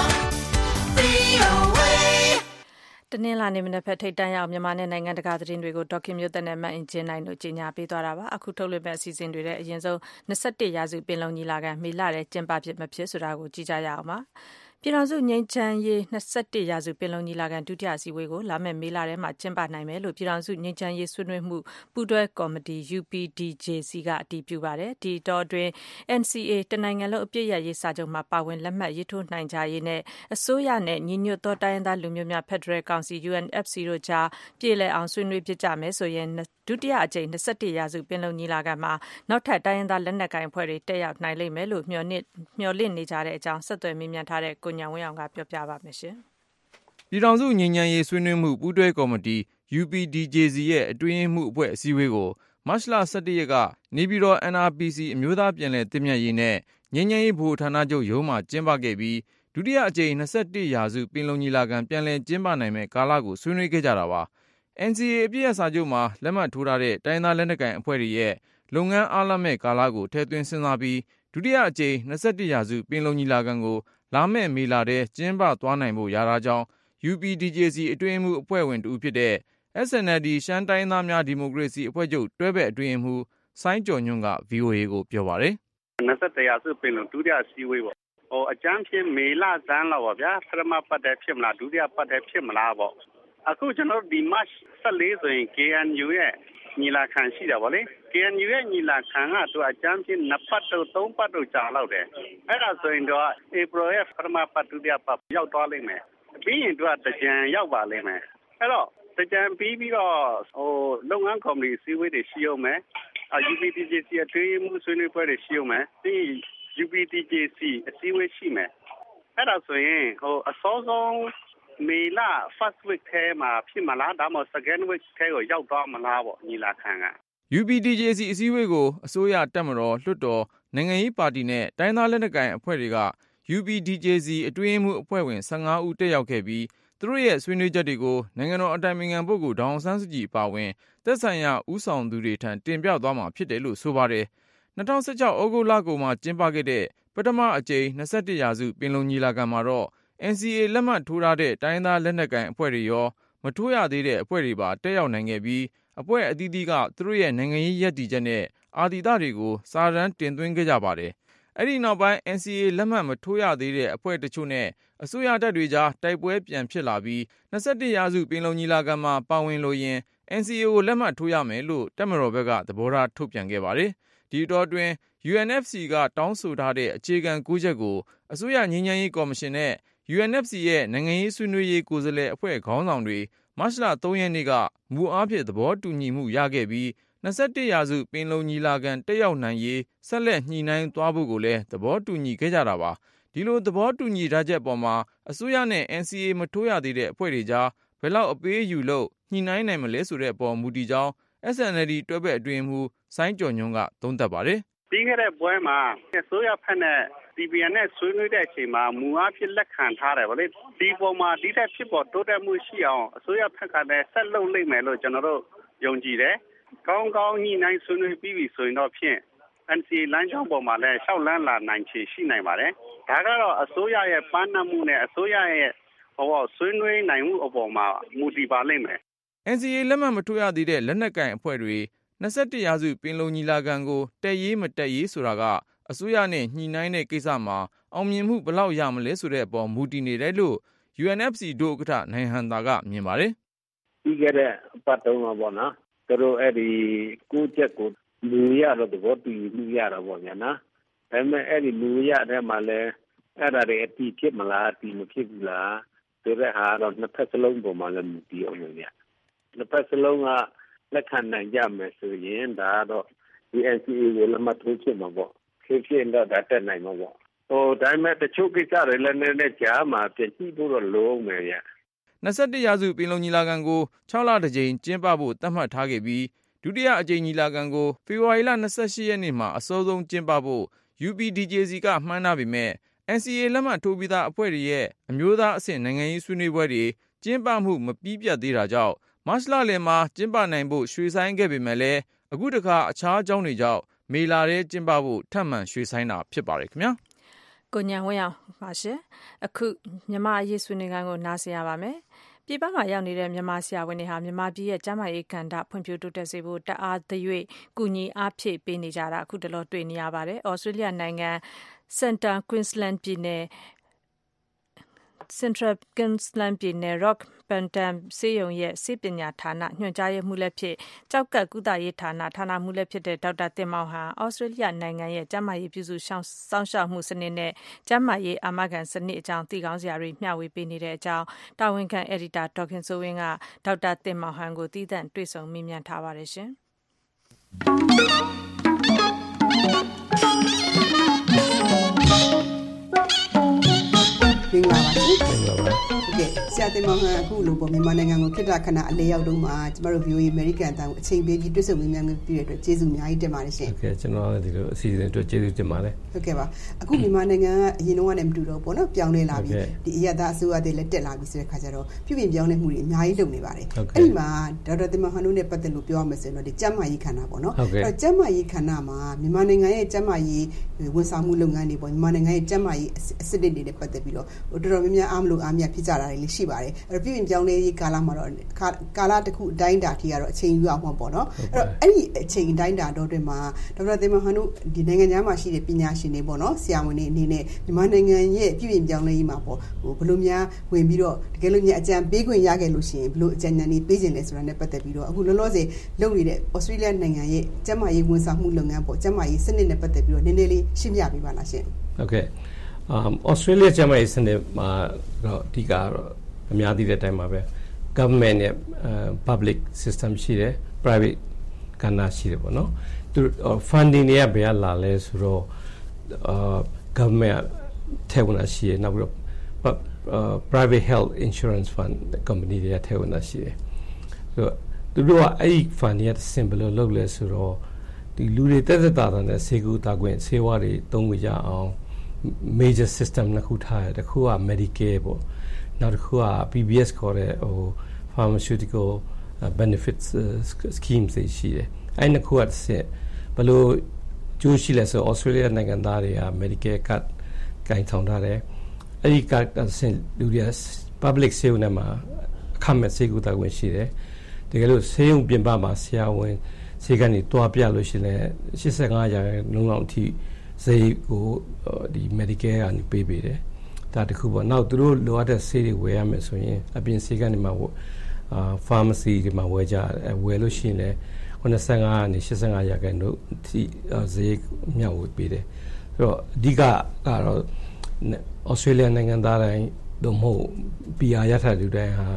VOAတနင်္လာနေ့မနက်ဖက်ထိပ်တန်းရောက်မြန်မာနဲ့နိုင်ငံတကာသတင်းတွေကိုဒေါက်ခင်မျိုးသက်နဲ့မအင်ဂျင်နိုင်တို့ကြီးညာပေးသွားတာပါအခုထုတ်လွှင့်မဲ့အစီအစဉ်တွေတဲ့အရင်ဆုံး21ရာစုပင်လုံညီလာခံမေလထဲကျင်းပဖြစ်မဖြစ်ဆိုတာကိုကြည့်ကြရအောင်ပါပြည်ထောင်စုငြိမ်းချမ်းရေး21ရာစုပင်လုံညီလာခံဒုတိယအစည်းအဝေးကိုလာမယ့်မေလထဲမှာကျင်းပနိုင်မယ်လို့ပြည်ထောင်စုငြိမ်းချမ်းရေးဆွေးနွေးမှုပူးတွဲကော်မတီ UPDJC ကအတည်ပြုပါတယ်။ဒီတော့အတွင်း NCA တနိုင်ငံလုံးအပစ်ရပ်ရေးစာချုပ်မှာပါဝင်လက်မှတ်ရေးထိုးနိုင်ကြရေးနဲ့အစိုးရနဲ့ညီညွတ်သောတိုင်းရင်းသားလူမျိုးများဖက်ဒရယ်ကောင်စီ UNFC တို့ကြားပြည်လည်အောင်ဆွေးနွေးဖြစ်ကြမယ်ဆိုရင်ဒုတိယအကြိမ်21ရာစုပင်လုံညီလာခံမှာနောက်ထပ်တိုင်းရင်းသားလက်နက်ကိုင်အဖွဲ့တွေတက်ရောက်နိုင်လိမ့်မယ်လို့မျှော်လင့်နေကြတဲ့အကြောင်းဆက်သွယ်မေးမြန်းထားတဲ့ကိုညံဝင်းအောင်ကပြောပြပါမယ်ရှင်။ပြည်ထောင်စုငြိမ်းချမ်းရေးဆွေးနွေးမှုပူးတွဲကော်မတီ UPDJC ရဲ့အတွင်းရေးမှူးအဖွဲ့အစည်းအဝေးကိုမတ်လ17ရက်ကနေပြည်တော် NRPC အမျိုးသားပြန်လည်သင့်မြတ်ရေးနဲ့ငြိမ်းချမ်းရေးဗဟိုဌာနချုပ်ရုံးမှာကျင်းပခဲ့ပြီးဒုတိယအကြိမ်21ရာစုပင်လုံညီလာခံပြန်လည်ကျင်းပနိုင်မဲ့ကာလကိုဆွေးနွေးခဲ့ကြတာပါ။ NCA အပစ်ရပ်စာချုပ်မှာလက်မှတ်ထိုးထားတဲ့တိုင်းသားလက်နက်ကိုင်အဖွဲ့တွေရဲ့လုပ်ငန်းအားလပ်မဲ့ကာလကိုထည့်သွင်းစဉ်းစားပြီးဒုတိယအကြိမ်21ရာစုပင်လုံညီလာခံကိုလာမယ့်မေလထဲကျင်းပသွားနိုင်ဖို့ရတာကြောင့် UPDJC အတွင်းမှုအဖွဲ့ဝင်တူဖြစ်တဲ့ SNLD ရှမ်းတိုင်းသားများဒီမိုကရေစီအဖွဲ့ချုပ်တွဲဘက်အတွင်းမှုစိုင်းကျော်ညွန့်က VOA ကိုပြောပါတယ်။21ရာစုပင်လုံဒုတိယအစည်းအဝေးပေါ့။အကြမ်းဖြင့်မေလဆန်းလောက်ပါဗျာ။ပထမပတ်တဲ့ဖြစ်မလားဒုတိယပတ်တဲ့ဖြစ်မလားပေါ့။အခုကျွန်တော်ဒီ March 14ဆိုရင် KNU ရဲ့ညီလာခံရှိတာဗောလေ။ KNU ရဲ့ညီလာခံကသူအကြမ်းဖြင့်2ပတ်တို့3ပတ်တို့ကြာလောက်တယ်။အဲ့ဒါဆိုရင်တော့ April ရဲ့ပထမပတ်ဒုတိယပတ်ရောက်သွားလိမ့်မယ်။ပြီးရင်သူကတကြံရောက်ပါလိမ့်မယ်။အဲ့တော့တကြံပြီးတော့လုပ်ငန်းကော်မတီအစည်းအဝေးတွေရှိအောင်မယ်။ UPDJC အတွင်းမှုဆွေးနွေးပွဲတွေရှိအောင်မယ်။ပြီး UPDJC အစည်းအဝေးရှိမယ်။အဲ့ဒါဆိုရင်အစောဆုံးမေလ first week ထဲမှာဖြစ်မလားဒါမှမဟုတ် second week ထဲကိုရောက်သွားမလားပေါ့ညီလာခံက UPDJC အစည်းအဝေးကိုအစိုးရတပ်မတော်လွှတ်တော်နိုင်ငံရေးပါတီနဲ့တိုင်းသားလက်နက်ကိုင်အဖွဲ့တွေက UPDJC အတွင်းမှုအဖွဲ့ဝင်15ဦးတက်ရောက်ခဲ့ပြီးသူတို့ရဲ့ဆွေးနွေးချက်တွေကိုနိုင်ငံတော်အတိုင်ပင်ခံပုဂ္ဂိုလ်ဒေါ်အောင်ဆန်းစုကြည်အပါအဝင်သက်ဆိုင်ရာဦးဆောင်သူတွေထံတင်ပြသွားမှာဖြစ်တယ်လို့ဆိုပါတယ်။2016ဩဂုတ်လကုန်မှာကျင်းပခဲ့တဲ့ပထမအကြိမ်21ရာစုပင်လုံညီလာခံမှာတော့ NCA လက်မှတ်ထိုးထားတဲ့တိုင်းသားလက်နက်ကိုင်အဖွဲ့တွေရောမထိုးရသေးတဲ့အဖွဲ့တွေပါတက်ရောက်နိုင်ခဲ့ပြီးအဖွဲ့အသီးသီးကသူတို့ရဲ့နိုင်ငံရေးရည်တည်ချက်နဲ့အာသီသတွေကိုစာတမ်းတင်သွင်းခဲ့ကြပါတယ်။အဲ့ဒီနောက်ပိုင်း NCA လက်မှတ်မထိုးရသေးတဲ့အဖွဲ့တချို့နဲ့အစိုးရတပ်တွေကြားတိုက်ပွဲပြန်ဖြစ်လာပြီး21ရာစုပင်လုံညီလာခံမှာပါဝင်လို့ရင် NCA ကိုလက်မှတ်ထိုးရမယ်လို့တပ်မတော်ဘက်ကသဘောထားထုတ်ပြန်ခဲ့ပါတယ်။ဒီတော့အတွင်း UNFC ကတောင်းဆိုထားတဲ့အခြေခံ9ချက်ကိုအစိုးရငြိမ်းချမ်းရေးကော်မရှင်နဲ့UNFC ရဲ့နိုင်ငံရေးဆွေးနွေးရေးကိုယ်စားလှယ်အဖွဲ့ခေါင်းဆောင်တွေမတ်လ 3 ရက်နေ့ကမူအားဖြင့်သဘောတူညီမှုရခဲ့ပြီး21ရာစုပင်လုံညီလာခံတက်ရောက်နိုင်ရေးဆက်လက်ညှိနှိုင်းသွားဖို့ကိုလည်းသဘောတူညီခဲ့ကြတာပါဒီလိုသဘောတူညီထားချက်ပေါ်မှာအစိုးရနဲ့ NCA မထိုးရသေးတဲ့အဖွဲ့တွေကြားဘယ်လောက်အပေးယူလို့ညှိနှိုင်းနိုင်မလဲဆိုတဲ့အပေါ်မူတည်ကြောင်း SNLD တွဲဘက်အတွင်းမှူးစိုင်းကျော်ညွန့်ကသုံးသပ်ပါတယ်ပြီးခဲ့တဲ့ပွဲမှာအစိုးရဖက်နဲ့ CBN နဲ့ဆွေးနွေးတဲ့အချိန်မှာမူအားဖြင့်လက်ခံထားတယ်ဗောလေဒီပေါ်မှာဒီတက်ဖြစ်ပေါ်တိုးတက်မှုရှိအောင်အစိုးရဖက်ကလည်းဆက်လုပ်လိမ့်မယ်လို့ကျွန်တော်တို့ယုံကြည်တယ်ကောင်းကောင်းညှိနှိုင်းဆွေးနွေးပြီးပြီဆိုရင်တော့ဖြင့် NCA လမ်းကြောင်းပေါ်မှာလည်းရှောက်လန်းလာနိုင်ချေရှိနိုင်ပါတယ်ဒါကတော့အစိုးရရဲ့ပန်းနှံမှုနဲ့အစိုးရရဲ့ဆွေးနွေးနိုင်မှုအပေါ်မှာမူတည်ပါလိမ့်မယ် NCA လက်မှတ်မထိုးရသေးတဲ့လက်နက်ကိုင်အဖွဲ့တွေ21ရာစုပင်လုံညီလာခံကိုတက်ရေးမတက်ရေးဆိုတာကအစိုးရနဲ့ညှိနှိုင်းတဲ့ကိစ္စမှာအောင်မြင်မှုဘယ်လောက်ရမလဲဆိုတဲ့အပေါ်မူတည်နေတယ်လို့ UNFC ဒုဥက္ကဋ္ဌနိုင်ဟံသာကမြင်ပါတယ်ပြီးခဲ့တဲ့အပတ်တုန်းကပေါ့နော်သူတို့အဲ့ဒီကိုချက်ကိုလူရတော့သဘောတူညီရတော့ပေါ့ညာနော်ဒါပေမဲ့အဲ့ဒီလူရတဲ့မှာလဲအဲ့ဒါတွေအတိဖြစ်မလားအတိမဖြစ်ဘူးလားဆိုတဲ့ဟာတော့နှစ်ဖက်စလုံးပေါ်မှာလည်းမူတည်အောင်လို့ညနှစ်ဖက်စလုံးကလက်ခံနိုင်ကြမယ်ဆိုရင်ဒါတော့ NCA ကိုလက်မှတ်ထိုးဖြစ်မှာပေါ့ဖြစ်တော့ဒါတက်နိုင်မှာပေါ့ဒါပေမဲ့တချို့ကိစ္စတွေလည်းနည်းနည်းကြားမှာပြည့်စုံဖို့တော့လိုအောင်မယ်ဗျ 21ရာစုပင်လုံညီလာခံကို6လတစ်ကြိမ်ကျင်းပဖို့သတ်မှတ်ထားခဲ့ပြီးဒုတိယအကြိမ်ညီလာခံကိုဖေဖော်ဝါရီလ28ရက်နေ့မှာအစောဆုံးကျင်းပဖို့ UPDJC ကမှန်းထားပေမဲ့ NCA လက်မှတ်ထိုးပြီးသားအဖွဲ့တွေရဲ့အမျိုးသားအဆင့်နိုင်ငံရေးဆွေးနွေးပွဲတွေကျင်းပမှုမပြီးပြတ်သေးတာကြောင့်မတ်လလယ်မှာကျင်းပနိုင်ဖို့ရွှေ့ဆိုင်းခဲ့ပေမဲ့လည်းအခုတခါအခြားအကြောင်းတွေကြောင့်မေလထဲကျင်းပဖို့ထပ်မံရွှေ့ဆိုင်းတာဖြစ်ပါတယ်ခင်ဗျာကိုညာဝင်းအောင်ပါရှင်အခုမြန်မာအရေးဆွေးနွေးခန်းကိုနားဆင်ရပါမယ်ပြည်ပမှာရောက်နေတဲ့မြန်မာဆရာဝန်တွေဟာမြန်မာပြည်ရဲ့ကျန်းမာရေးကဏ္ဍဖွံ့ဖြိုးတိုးတက်စေဖို့တအားသရွေ့ကူညီအားဖြည့်ပေးနေကြတာအခုတလောတွေ့နေရပါတယ်။ဩစတြေးလျနိုင်ငံ Central Queensland ပြည်နယ် Rock Bottom ဆေးရုံရဲ့ဆေးပညာဌာနညွှန်ကြားရေးမှူးလည်းဖြစ်ကျောက်ကပ်ကုသရေးဌာနမှူးလည်းဖြစ်တဲ့ဒေါက်တာတင်မောင်ဟန်ဩစတြေးလျနိုင်ငံရဲ့ကျန်းမာရေးပြုစုစောင့်ရှောက်မှုစနစ်နဲ့ကျန်းမာရေးအာမခံစနစ်အကြောင်းသိကောင်းစရာတွေမျှဝေပေးနေတဲ့အကြောင်းတာဝန်ခံအက်ဒီတာဒေါက်ခင်စိုးဝင်းကဒေါက်တာတင်မောင်ဟန်ကိုတည်တံ့တွေ့ဆုံမေးမြန်းထားပါတယ်ရှင်မင်္ဂလာပါရှင်။ဟုတ်ကဲ့ဆရာတင်မောင်ဟန်အခုလိုပေါ့မြန်မာနိုင်ငံကိုခေတ္တခဏအလဲရောက်တော့မှကျမတို့ VOA American အတန်းကိုအချိန်ပေးပြီးတွေ့ဆုံမေးမြန်းခွင့်ပြုတဲ့အတွက်ကျေးဇူးအများကြီးတင်ပါတယ်ရှင်။ဟုတ်ကဲ့ကျွန်တော်လည်းဒီလိုအစီအစဉ်အတွက်ကျေးဇူးတင်ပါတယ်။ဟုတ်ကဲ့ပါအခုမြန်မာနိုင်ငံကအရင်တုန်းကလည်းမတူတော့ပေါ့နော်ပြောင်းလဲလာပြီဒီအရသာအစိုးရတွေလည်းတက်လာပြီဆိုတဲ့ခါကျတော့ပြုပြင်ပြောင်းလဲမှုတွေအများကြီးလုပ်နေပါတယ်။အဲ့ဒီမှာဒေါက်တာတင်မောင်ဟန်တို့နဲ့ပတ်သက်လို့ပြောရမယ်ဆိုရင်တော့ဒီကျန်းမာရေးခန္ဓာပေါ့နော်။အဲ့တော့ကျန်းမာရေးခန္ဓာမှာမြန်မာနိုင်ငံရဲ့ကျန်းမာရေးဝန်ဆောင်မှုလုပ်ငန်းတွေပေါ့မြန်မာနိုင်ငံရဲ့ကျန်းမာရေးအစစ်အတွေနဲ့ပတ်သက်ပြီးတော့တော်တော်များများအားမလို့အားမြဖြစ်ကြတာတွေလည်းရှိပါတယ်အဲ့တော့ပြည်ပြောင်းလဲရေးကာလမှာတော့ကာလတစ်ခုအတိုင်းအတာထိကတော့အချိန်ယူအောင်ပေါ့နော်အဲ့တော့အဲ့ဒီအချိန်အတိုင်းအတာတော့တွင်မှာဒေါက်တာတင်မောင်ဟန်တို့ဒီနိုင်ငံခြားမှာရှိတဲ့ပညာရှင်တွေပေါ့နော်ဆရာဝန်တွေအနေနဲ့မြန်မာနိုင်ငံရဲ့ပြည်ပြောင်းလဲရေးမှာပေါ့ဘယ်လိုများဝင်ပြီးတော့တကယ်လို့များအကြံပေးခွင့်ရခဲ့လို့ရှိရင်ဘယ်လိုအကြံဉာဏ်တွေပေးခြင်းလဲဆိုတာနဲ့ပတ်သက်ပြီးတော့အခုလောလောဆယ်လုပ်နေတဲ့ဩစတြေးလျနိုင်ငံရဲ့ကျန်းမာရေးဝန်ဆောင်မှုလုပ်ငန်းပေါ့ကျန်းမာရေးစနစ်နဲ့ပတ်သက်ပြီးတော့နည်းနည်းလေးရှင်းပြပေးပါလားရှင်ဟုတ်ကဲ့Australia ကျန်းမာရေးစနစ်မှာတော့အဓိကတော့အများသိတဲ့အတိုင်းပါပဲ government နဲ့ public system ရှိတယ် private ကဏ္ဍရှိတယ်ပေါ့နော်သူ funding တွေကဘယ်ကလာလဲဆိုတော့government ထည့်ဝင်တာရှိတယ်နောက်ပြီးတော့ private health insurance fund company တွေကထည့်ဝင်တာရှိတယ်ဆိုတော့သူတို့ကအဲ့ဒီ fund တွေကစင်ဘယ်လိုလုပ်လဲဆိုတော့ဒီလူတွေတက်တက်တာနဲ့ဆေးကုသခွင့်ဆေးဝါးတွေသုံးကြအောင်major system နှစ်ခုထားတယ်တစ်ခုက Medicare ပေါ့နောက်တစ်ခုက PBS ခေါ်တဲ့pharmaceutical benefits schemes တွေရှိတယ်အဲ့နှစ်ခုကတစ်ဘယ်လိုကျိုးရှိလဲဆို Australia နိုင်ငံသားတွေက Medicare card ကိုင်ဆောင်ထားတယ်အဲ့ဒီ card လူတွေ public ဆေးရုံထဲမှာအခမဲ့ဆေးကုသခွင့်ရှိတယ်တကယ်လို့ဆေးရုံပြင်ပမှာဆရာဝန်ဆေးကနေတွားပြလို့ရှိရင်85%လုံးလောက်အထိဈေးကိုဒီ Medicare ကနေပေးပေးတယ်ဒါတခုပေါ့နောက်သူတို့လိုအပ်တဲ့ဆေးတွေဝယ်ရမယ်ဆိုရင်အပြင်ဆေးကနေမှpharmacy တွေမှာဝယ်ကြဝယ်လို့ရှိရင်လည်း95ကနေ85%တို့ဒီဈေးမြောက်ဝယ်ပေးတယ်ဆိုတော့အဓိကကတော့ Australia နိုင်ငံသားတိုင်းတို့မဟုတ် PR ရထားတဲ့လူတိုင်းဟာ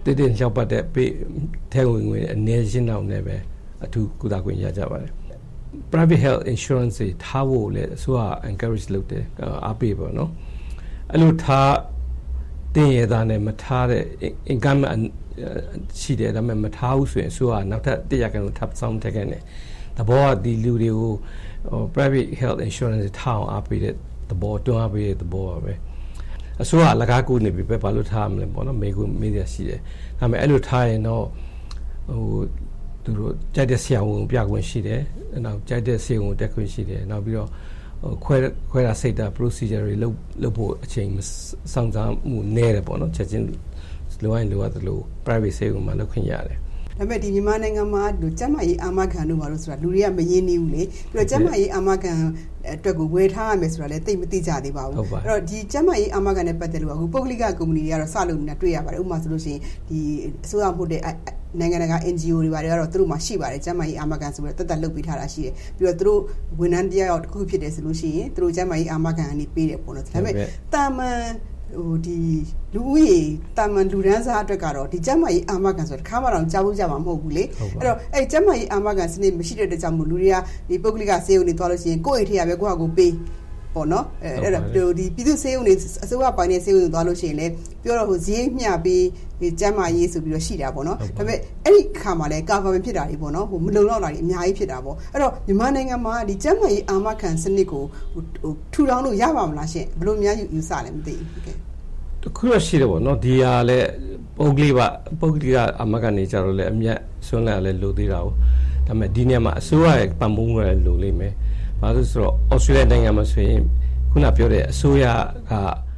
တည်လျှောက်ပတ်တဲ့ပေးထဲဝင်ငွေအနေချင်းလောက်နဲ့ပဲအထူးကုသခွင့်ရကြပါတယ် private health insurance ထားဖို့လည်းအစိုးရ encourage လုပ်တယ်အားပေးပါနော်အဲ့လိုထားတင်ရတာနဲ့မထားတဲ့ income ရှိတယ်ဒါပေမဲ့မထားဘူးဆိုရင်အစိုးရနောက်ထပ်100ခန့်ကိုထပ်ဆောင်ထည့်ခဲ့တယ်တဘောကဒီလူတွေကို private health insurance ထားအောင်အားပေးတဲ့တဘောတွန်းအားပေးတဲ့တဘောပါပဲအစိုးရလကားကူနေပြီပဲဘာလို့ထားမလဲပေါ့နော်မေးရရှိတယ်ဒါပေမဲ့အဲ့လိုထားရင်တော့သူတို့ကြိုက်တဲ့ဆရာဝန်ပြခွင့်ရှိတယ်နောက်ကြိုက်တဲ့ဆေးဝန်တက်ခွင့်ရှိတယ်နောက်ပြီးတော့ခွဲတာစိတ်တာ procedure တွေလုပ်ဖို့အချိန်စောင့်စားမှုနည်းတယ်ပေါ့နော်ချက်ချင်းလိုရသလို private ဆေးဝန်မှာလုပ်ခွင့်ရတယ်ဒါပေမဲ့ဒီမြန်မာနိုင်ငံမှာကျန်းမာရေးအာမခံတို့ဘာလို့ဆိုတာလူတွေကမရင်းနှီးဘူးလေပြီးတော့ကျန်းမာရေးအာမခံအတွက်ကိုဝယ်ထားရမယ်ဆိုတာလည်းသိမသိကြသေးပါဘူးအဲ့တော့ဒီကျန်းမာရေးအာမခံနဲ့ပတ်သက်လို့အခုပုဂ္ဂလိကကုမ္ပဏီတွေကတော့စလို့နေတာတွေ့ရပါတယ်ဥပမာဆိုလို့ရှိရင်ဒီအစိုးရမှုတဲ့နိုင်ငံတကာ NGO တွေပါတယ်ကတော့သူတို့မှရှိပါတယ်ကျန်းမာရေးအာမခံဆိုပြီးတော့တက်လုပ်ပေးထားတာရှိတယ်ပြီးတော့သူတို့ဝန်ထမ်းတရားတစ်ခုဖြစ်တယ်ဆိုလို့ရှိရင်သူတို့ကျန်းမာရေးအာမခံအနေပေးတယ်ပေါ့နော်ဒါပေမဲ့တာမန်ဒီလူဦးရေတာမန်လူဒန်းစားအတွက်ကတော့ဒီကျန်းမာရေးအာမခံဆိုတော့တစ်ခါမှတော့ကြားဖို့ကြမှာမဟုတ်ဘူးလေအဲ့တော့အဲ့ကျန်းမာရေးအာမခံစနစ်မရှိတဲ့အတွက်ကြောင့်မို့လူတွေကဒီပုဂ္ဂလိကဆေးရုံတွေသွားလို့ရှိရင်ကိုယ့်အိမ်ထဲကပဲကိုယ့်ဟာကိုယ်ပေးပေါ့နော်အဲ့တော့ဒီပြည်သူဆေးရုံတွေအစိုးရပိုင်းနဲ့ဆေးရုံတွေသွားလို့ရှိရင်လည်းပြောတော့ဟိုဈေးမျှပြီးကျန်းမာရေးဆိုပြီးတော့ရှိတာပေါ့နော်ဒါပေမဲ့အဲ့ဒီခါမှာလည်း government ဖြစ်တာတွေပေါ့နော်ဟိုမလုံလောက်တာတွေအများကြီးဖြစ်တာပေါ့အဲ့တော့မြန်မာနိုင်ငံမှာဒီကျန်းမာရေးအာမခံစနစ်ကိုထူထောင်လို့ရပါမလားရှင်ဘယ်လိုများယူဆလဲမသိဘူးတခုရရှိတယ်ပေါ့နော်ဒီဟာလည်းပုဂ္ဂလိကအမကနေကြတော့လည်းအမြတ်ဆွမ်းလာလည်းလိုသေးတာကိုဒါပေမဲ့ဒီနေ့မှာအစိုးရရဲ့ပံ့ပိုးမှုလည်းလိုလိမ့်မယ်ဘာလို့ဆိုတော့ဩစတြေးလျနိုင်ငံမှာဆိုရင်ခုနပြောတဲ့အစိုးရက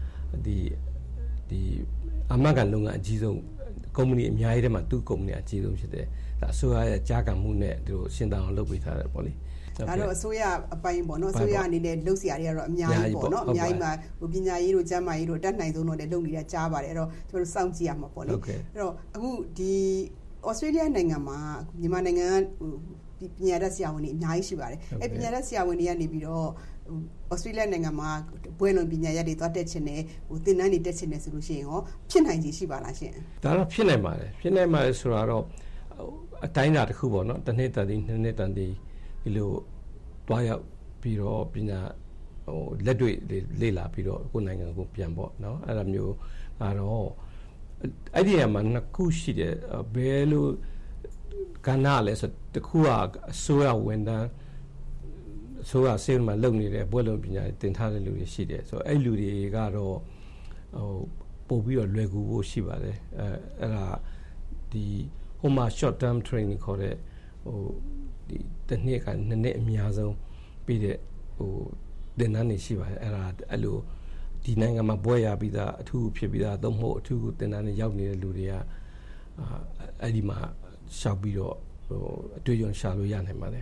ဒီအမကန်လုပ်ငန်းအကြီးဆုံးကုမ္ပဏီအများကြီးထဲမှာသူ့ကုမ္ပဏီအကြီးဆုံးဖြစ်တယ်ဒါအစိုးရရဲ့ကြားခံမှုနဲ့သူတို့ရှင်းတောင်းလုပ်ပေးထားတယ်ပေါ့လေဒါတော့အစိုးရအပိုင်းပေါ့နော်အစိုးရအနေနဲ့လှုပ်ရှားတွေကတော့အများကြီးပေါ့နော်အများကြီးမှာဟိုပညာရေးတို့ကျန်းမာရေးတို့တက်နိုင်ဆုံးတော့လည်းလုပ်နေတာကြားပါတယ်အဲ့တော့ကျွန်တော်စောင့်ကြည့်ရမှာပေါ့လေအဲ့တော့အခုဒီဩစတြေးလျနိုင်ငံမှာမြန်မာနိုင်ငံကပညာတတ်ဆရာဝန်တွေအများကြီးရှိပါတယ်အဲ့ပညာတတ်ဆရာဝန်တွေကနေပြီးတော့ဩစတြေးလျနိုင်ငံမှာဘွဲ့လွန်ပညာရပ်တွေသွားတက်ချင်တယ်ဟိုသင်တန်းတွေတက်ချင်တယ်ဆိုလို့ရှိရင်ရောဖြစ်နိုင်ခြေရှိပါလားရှင်ဒါတော့ဖြစ်နိုင်ပါတယ်ဆိုတာတော့အတိုင်းအတာတစ်ခုပေါ့နော်တစ်နှစ်တန်ဒီနှစ်နှစ်တန်ဒီဒီလိုတွားရောက်ပြီးတော့ပညာဟိုလက်တွေ့လေ့လာပြီးတော့ကိုယ်နိုင်ငံကိုပြန်ပေါ့နော်အဲ့ဒါမျိုးကတော့အဲ့ဒီမှာနှစ်ခုရှိတယ်ဘယ်လိုကဏ္ဍလဲဆိုတခုကအစိုးရဝန်ထမ်းအစိုးရဆေးမှာလုပ်နေတဲ့ဘွဲ့လွန်ပညာသင်ထားတဲ့လူတွေရှိတယ်ဆိုတော့အဲ့လူတွေကတော့ဟိုပို့ပြီးတော့လွယ်ကူဖို့ရှိပါတယ်အဲ့ဒါဒီဟိုမှာ short term training ခေါ်တဲ့ဟိုဒီတစ်နှစ်ကနှစ်နှစ်အများဆုံးပြီးတဲ့ဟိုသင်တန်းတွေရှိပါတယ်အဲ့လိုဒီနိုင်ငံမှာဘွဲ့ရပြီးသားအထူးဖြစ်ပြီးသားသုံးဖို့အထူးသင်တန်းတွေရောက်နေတဲ့လူတွေကအဲ့ဒီမှာရှောက်ပြီးတော့ဟိုအတွေ့အကြုံရှာလို့ရနိုင်ပါတယ်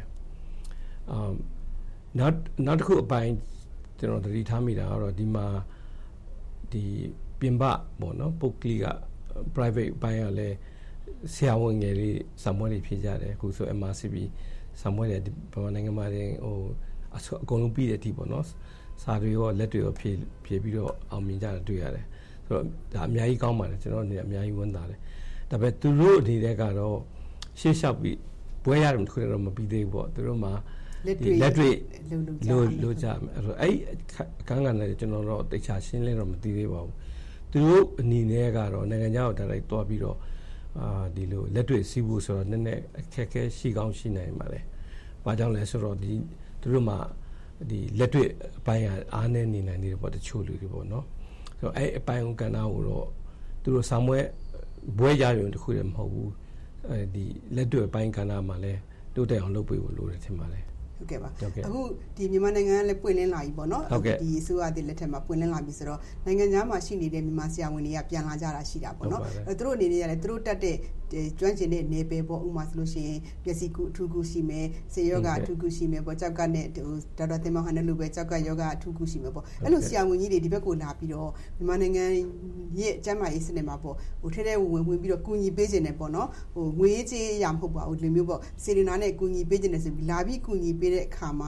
နောက်တစ်ခုအပိုင်းကျွန်တော်သတိထားမိတာကတော့ဒီမှာဒီပြင်ပပေါ့နော်ပုဂ္ဂလိက private ဘိုင်းကလည်းဆရာဝန်ငယ်လေးစာမွေးတွေဖြစ်ကြတယ်အခုဆို MRCP စာမွေးတွေဗမာနိုင်ငံမှာတင်ဟိုအကုန်လုံးပြီးတဲ့အထိပေါ့နော်စာတွေရောလက်တွေရောဖြည့်ပြီးတော့အောင်မြင်ကြတာတွေ့ရတယ်ဆိုတော့ဒါအများကြီးကောင်းပါတယ်ကျွန်တော်အနေနဲ့အများကြီးဝမ်းသာတယ်ဒါပေမဲ့သူတို့အနေနဲ့ကတော့ရှေ့လျှောက်ပြီးဘွဲရတယ်တခုတော့မပြီးသေးဘူးပေါ့သူတို့မှာလက်တွေ့လို့ကြမယ်အဲ့အခန်းကဏ္ဍတွေကျွန်တော်တော့တိတ်ချရှင်းလင်းတော့မသိသေးပါဘူးသူတို့အနေနဲ့ကတော့နိုင်ငံခြားကိုတိုက်တွားပြီးတော့ဒီလိုလက်တွေ့စီးဖို့ဆိုတော့နည်းနည်းအခက်အခဲရှိကောင်းရှိနိုင်ပါတယ်။ဘာကြောင့်လဲဆိုတော့ဒီသူတို့မှာဒီလက်တွေ့အပိုင်းအားနည်းနေနိုင်တယ်ပေါ့တချို့လူတွေပေါ့နော်။ဆိုတော့အဲ့အပိုင်းကဏ္ဍကိုတော့သူတို့ဆောင်ဘွဲရရုံတခုတည်းမဟုတ်ဘူး။အဲဒီလက်တွေ့အပိုင်းကဏ္ဍမှာလည်းတိုးတက်အောင်လုပ်ပေးဖို့လိုတယ်ထင်ပါတယ်။ဟုတ်ကဲ့ပါအခုဒီမြန်မာနိုင်ငံကလည်းပွင့်လင်းလာပြီပေါ့နော်ဒီအစိုးရတဲ့လက်ထက်မှာပွင့်လင်းလာပြီဆိုတော့နိုင်ငံခြားမှာရှိနေတဲ့မြန်မာဆရာဝန်တွေကပြန်လာကြတာရှိတာပေါ့နော်သူတို့အနေနဲ့လည်းသူတို့တက်တဲ့ကျွမ်းကျင်တဲ့နေပယ်ပေါ့ဥမာဆိုလို့ရှိရင်ပျက်စီးကူအထူးကူရှိမယ်ဆေးယောဂအထူးကူရှိမယ်ပေါ့ကြောက်ကနဲ့ဒေါက်တာတင်မောင်ဟန်နဲ့လိုပဲကြောက်ကယောဂအထူးကူရှိမယ်ပေါ့အဲ့လိုဆရာဝန်ကြီးတွေဒီဘက်ကိုလာပြီးတော့မြန်မာနိုင်ငံရဲ့ကျန်းမာရေးစနစ်မှာပေါ့ဟိုထဲထဲဝင်ပြီးတော့ကူညီပေးခြင်းနဲ့ပေါ့နော်ဟိုငွေကြေးရမဟုတ်ပါဘူးဒီမျိုးပေါ့စေရနာနဲ့ကူညီပေးခြင်းနဲ့ဆိုပြီးလာပြီးကူညီပေးတဲ့အခါမှာ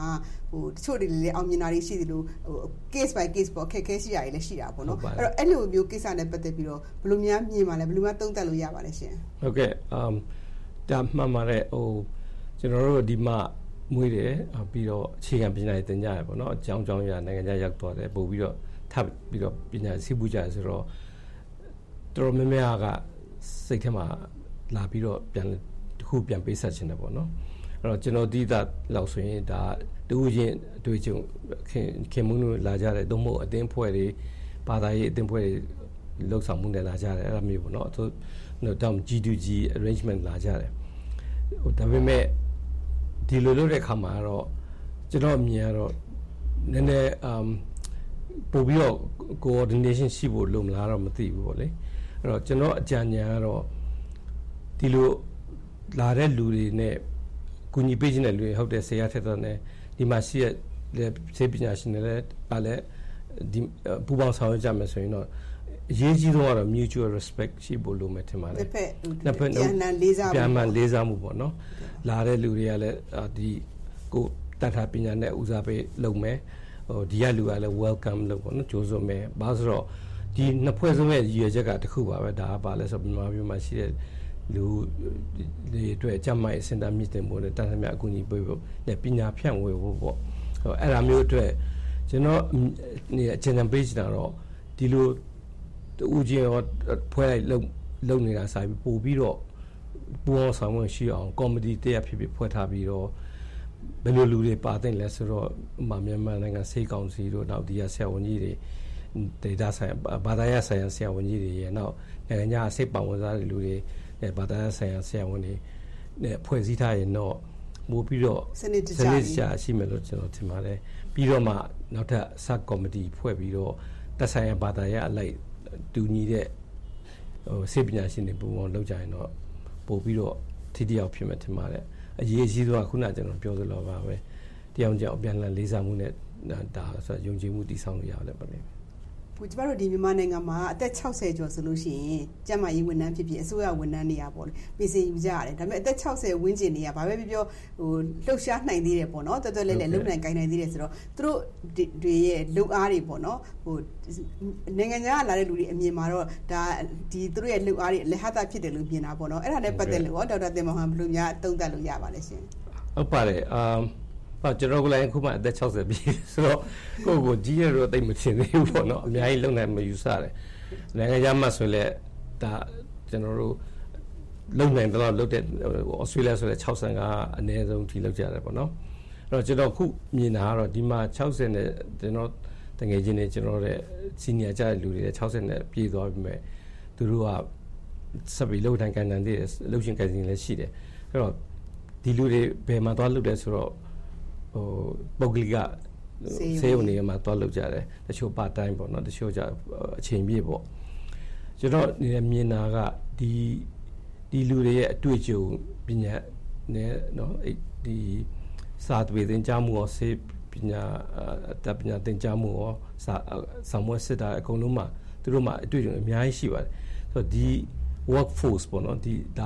တချို့တွေလည်းအောင်မြင်တာတွေရှိတယ်လို့case by case ပေါ့အခက်အခဲရှိတာတွေလည်းရှိတာပေါ့နော်အဲ့တော့အဲ့လိုမျိုးကိစ္စနဲ့ပတ်သက်ပြီးတော့ဘယ်လိုများမြင်ပါလဲဘယ်လိုများသုံးသပ်လို့ရပါလဲရှင်ဟုတ်ကဲ့ဒါမှန်ပါတယ်ကျွန်တော်တို့ဒီမှာမွေးတယ်ပြီးတော့အခြေခံပညာရေးသင်ကြရပေါ့နော်အကြောင်းရနိုင်ငံခြားရောက်သွားတယ်ပို့ပြီးတော့ထပ်ပြီးတော့ပညာစီးပူးကြရဆိုတော့တော်များများကစိတ်ထဲမှာလာပြီးတော့ပြန်ပေးဆက်ခြင်းတယ်ပေါ့နော်အဲ့တော့ကျွန်တော်ဒီသားလောက်ဆိုရင်ဒါတူချင်းအတွေ့အကြုံခင်မုန်းလို့လာကြတယ်သို့မဟုတ်အသင်းဖွဲ့တွေဘာသာရေးအသင်းဖွဲ့တွေလောက်ဆောင်မှုနဲ့လာကြတယ်အဲ့လိုမျိုးပေါ့နော်တောင် G2G arrangement လာကြတယ်ဒါပေမဲ့ဒီလိုလုပ်တဲ့အခါမှာတော့ကျွန်တော်မြင်ရတော့နည်းနည်းပို့ပြီးတော့ coordination ရှိဖို့လိုမလားတော့မသိဘူးပေါ့လေအဲ့တော့ကျွန်တော်အကြံဉာဏ်ကတော့ဒီလိုလာတဲ့လူတွေနဲ့ကူညီပေးခြင်းတဲ့လူတွေဟုတ်တယ်ဆရာထက်တော့ねဒီမှာရှိတဲ့ဆေးပညာရှင်တွေလည်းဒီပူပေါင်းဆောင်ရွက်ကြမယ်ဆိုရင်တော့အရေးကြီးဆုံးကတော့ mutual respect ရှိဖို့လိုမယ်ထင်ပါတယ်နှစ်ဖက်ပြန်လေးစားမှုပေါ့နော်လာတဲ့လူတွေကလည်းဒီကိုတတ်တာပညာနဲ့ဦးစားပေးလုပ်မယ်ဒီကလူကလည်း welcome လုပ်ပေါ့နော်ကြိုးစွမယ်ဘာလို့ဆိုတော့ဒီနှစ်ဖွဲ့စုံရဲ့ရည်ရွယ်ချက်ကတစ်ခုပါပဲဒါကပါလဲဆိုမြန်မာပြည်မှာရှိတဲ့လူတွေအတွက်ကြမ်းမိုက်စင်တာမြင့်တင်ဖို့နဲ့တန်ဆမြအကူအညီပေးဖို့နဲ့ပညာဖြန့်ဝေဖို့ပေါ့အဲ့ဒါမျိုးအတွက်ကျွန်တော်အကြံပေးချင်တာတော့ဒီလိုတူချင်းရောဖွဲ့လိုက်လုံနေတာစာပြီးပို့ပြီးတော့ပူအောင်ဆောင်ဝင်ရှိအောင်ကော်မတီတရားဖြစ်ဖြစ်ဖွဲ့ထားပြီးတော့ဘယ်လိုလူတွေပါတဲ့လဲဆိုတော့မြန်မာနိုင်ငံစေကောင်စီတို့နောက်ဒီရဆရာဝန်ကြီးတွေဒေတာဆိုင်ဘာသာရေးဆိုင်ရာဆရာဝန်ကြီးတွေရဲ့နောက်နိုင်ငံခြားစိတ်ပါဝင်စားတဲ့လူတွေနဲ့ဘာသာရေးဆိုင်ရာဆရာဝန်တွေနဲ့ဖွဲ့စည်းထားရင်တော့မို့ပြီးတော့စနစ်တကျရှိမယ်လို့ကျွန်တော်ထင်ပါတယ်ပြီးတော့မှနောက်ထပ်ဆပ်ကော်မတီဖွဲ့ပြီးတော့သက်ဆိုင်ရာဘာသာရေးအလိုက်တူညီတဲ့စေပညာရှင်တွေပုံပေါ်လောက်ကြရင်တော့ပို့ပြီးတော့ထိတိယောက်ဖြစ်မယ်ထင်ပါတယ်အရေးကြီးဆုံးကခုနကျွန်တော်ပြောသလိုပါပဲတရားကြောင့်အပြန်အလှန်လေးစားမှုနဲ့ဒါဆိုယုံကြည်မှုတည်ဆောက်လို့ရတယ်ပေါ့လေကျမတို့ဒီမြန်မာနိုင်ငံမှာအသက်60ကျော်ဆိုလို့ရှိရင်ကျန်းမာရေးဝန်ထမ်းဖြစ်ဖြစ်အစိုးရဝန်ထမ်းတွေရပေါ့လေပြင်ဆင်ယူကြရတယ်ဒါပေမဲ့အသက်60ဝန်းကျင်တွေကဘာပဲပြောလှုပ်ရှားနိုင်သေးတယ်ပေါ့နော်တော်တော်လေးလုံနိုင်ကိုင်းနိုင်သေးတယ်ဆိုတော့သူတို့တွေရဲ့လုံအားတွေပေါ့နော်နိုင်ငံခြားကလာတဲ့လူတွေအမြင်မှာတော့ဒါဒီသူတို့ရဲ့လုံအားတွေလက်ဟတာဖြစ်တယ်လို့မြင်တာပေါ့နော်အဲ့ဒါနဲ့ပတ်သက်လို့ဒေါက်တာတင်မောင်ဟန်ဘယ်လိုများသုံးသပ်လို့ရပါလဲရှင်ဟုတ်ပါတယ်ကျွန်တော်ကလည်းအခုမှအသက်60ပြီဆိုတော့ကိုကြီးရတော့တိတ်မချင်သေးဘူးပေါ့နော်အများကြီးလုံနိုင်မယူဆတယ်နိုင်ငံခြားမှာဆိုလဲဒါကျွန်တော်တို့လုံနိုင်တော့လုတ်တဲ့ဩစတြေးလျဆိုလဲ65အနည်းဆုံးထိလောက်ကြတယ်ပေါ့နော်အဲ့တော့ကျွန်တော်ခုမြင်တာကတော့ဒီမှာ60နဲ့ကျွန်တော်တကယ်ချင်းနေကျွန်တော်ရဲ့စီနီယာကျတဲ့လူတွေ60နဲ့ပြေးသွားပြီမဲ့သူတို့ကဆက်ပြီးလုံတိုင်းကန်တန်သေးတယ်လုံရှင်ကန်စင်လည်းရှိတယ်အဲ့တော့ဒီလူတွေဘယ်မှာသွားလုတ်တယ်ဆိုတော့ပုဂ္ဂလိကဆေးရုံတွေမှာသွားလုပ်ကြတယ်တချို့ part time ပေါ့နော်တချို့ကြအချိန်ပြည့်ပေါ့ကျွန်တော်မြင်တာကဒီလူတွေရဲ့အတွေ့အကြုံပညာနဲ့နော်ဒီစာပေသင်ကြားမှုရောဆေးပညာတပညာသင်ကြားမှုရောစာမွေးစစ်တာအကုန်လုံးမှာသူတို့မှာအတွေ့အကြုံအများကြီးရှိပါတယ်ဆိုတော့ဒီ workforce ပေါ့နော်ဒီဒါ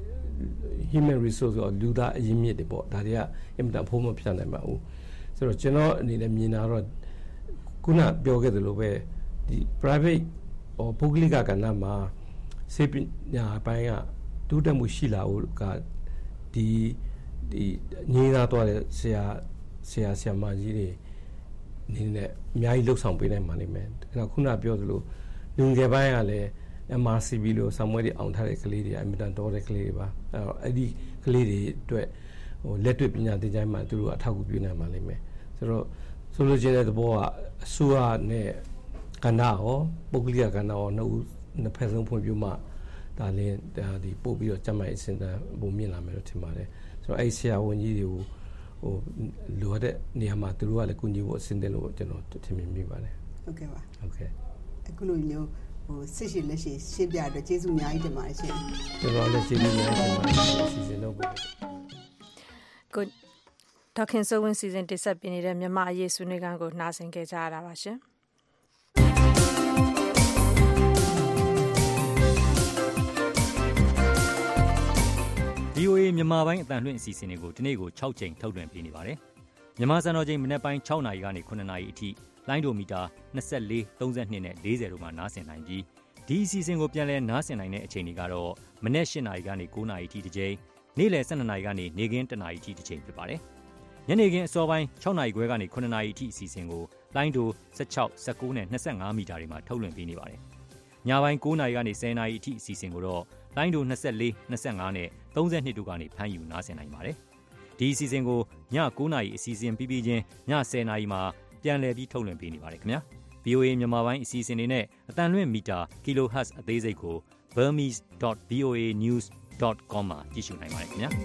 human resource ကိုလူသားအရင်းမြစ်တွေပေါ့ဒါတွေကအင်မတန်ဖုံးမဖြတ်နိုင်ပါဘူးဆိုတော့ကျွန်တော်အနေနဲ့မြင်တာတော့ခုနပြောခဲ့သလိုပဲဒီ private ပုဂ္ဂလိကကဏ္ဍမှာစေပညာပိုင်းကတိုးတက်မှုရှိလာဖို့ကဒီညီးသားသွားတဲ့ဆရာမကြီးတွေအနေနဲ့အများကြီးလှုပ်ဆောင်ပေးနိုင်ပါလိမ့်မယ်အဲ့တော့ခုနပြောသလိုလူငယ်ပိုင်းကလည်းMRCB လို့ဆံမွဲတွေအောင်ထားတဲ့ကလေးတွေအမြဲတမ်းတော်တဲ့ကလေးတွေပါအဲ့ဒီကလေးတွေအတွက်လက်တွေ့ပညာသင်ကြားမှာသူတို့အထောက်အကူပြုနိုင်ပါလိမ့်မယ်ဆိုတော့ဆိုလိုချင်တဲ့သဘောကအစိုးရနဲ့ကဏ္ဍရောပုဂ္ဂလိကကဏ္ဍရောနှစ်ဖက်ဆုံးဖွံ့ဖြိုးမှဒါလည်းဒီပို့ပြီးတော့ကျန်းမာရေးစင်တာပုံမြင်လာမယ်လို့ထင်ပါတယ်ဆိုတော့အဲ့ဆရာဝန်ကြီးတွေကိုလိုအပ်တဲ့နေရာမှာသူတို့ကလည်းကူညီဖို့အဆင်သင့်လို့ကျွန်တော်ထင်မြင်မိပါတယ်ဟုတ်ကဲ့ပါဟုတ်ကဲ့အခုလိုမျိုးစစ်ရှိလက်ရှိရှင်းပြတော့ကျေးဇူးအများကြီးတင်ပါတယ်ရှင်ကျွန်တော်လည်းကျေးဇူးများတင်ပါတယ်စီစဉ်တော့ကိုဒေါခင်စိုးဝင်းစီစဉ်တင်ဆက်ပေးနေတဲ့မြန်မာအရေးဆွေးနွေးခန်းကိုနှာစင်ခဲ့ကြရတာပါရှင် VOA မြန်မာပိုင်းအတန်လွှင့်အစီအစဉ်တွေကိုဒီနေ့ကို6ကြိမ်ထုတ်လွှင့်ပေးနေပါတယ်မြန်မာစံတော်ချိန်မနက်ပိုင်း6နာရီကနေ9နာရီအထိလိုင်းဒိုမီတာ24 32နဲ့40တို့မှာနားဆင်နိုင်ပြီးဒီအစီအစဉ်ကိုပြန်လည်နားဆင်နိုင်တဲ့အချိန်တွေကတော့မနက်8နာရီကနေ9နာရီအထိတစ်ချိန်နေ့လယ်12နာရီကနေနေ့ခင်း1နာရီအထိတစ်ချိန်ဖြစ်ပါတယ်ညနေခင်းအစောပိုင်း6နာရီခွဲကနေ9နာရီအထိအစီအစဉ်ကိုလိုင်းဒို16 19နဲ့25မီတာတွေမှာထုတ်လွှင့်ပေးနေပါတယ်ညပိုင်း9နာရီကနေ10နာရီအထိအစီအစဉ်ကိုတော့လိုင်းဒို24 25နဲ့32တို့ကနေဖမ်းယူနားဆင်နိုင်ပါတယ်ဒီအစီအစဉ်ကိုည9နာရီအစီအစဉ်ပြီးပြီးချင်းည10နာရီမှာပြန်လည်ပြီးထုတ်လွှင့်ပေးနေပါတယ်ခင်ဗျာ VOA မြန်မာပိုင်းအစီအစဉ်တွေနဲ့အတန်လွင့်မီတာ kilohertz အသေးစိတ်ကို burmese.voanews.com မှာကြည့်ရှုနိုင်ပါတယ်ခင်ဗျာ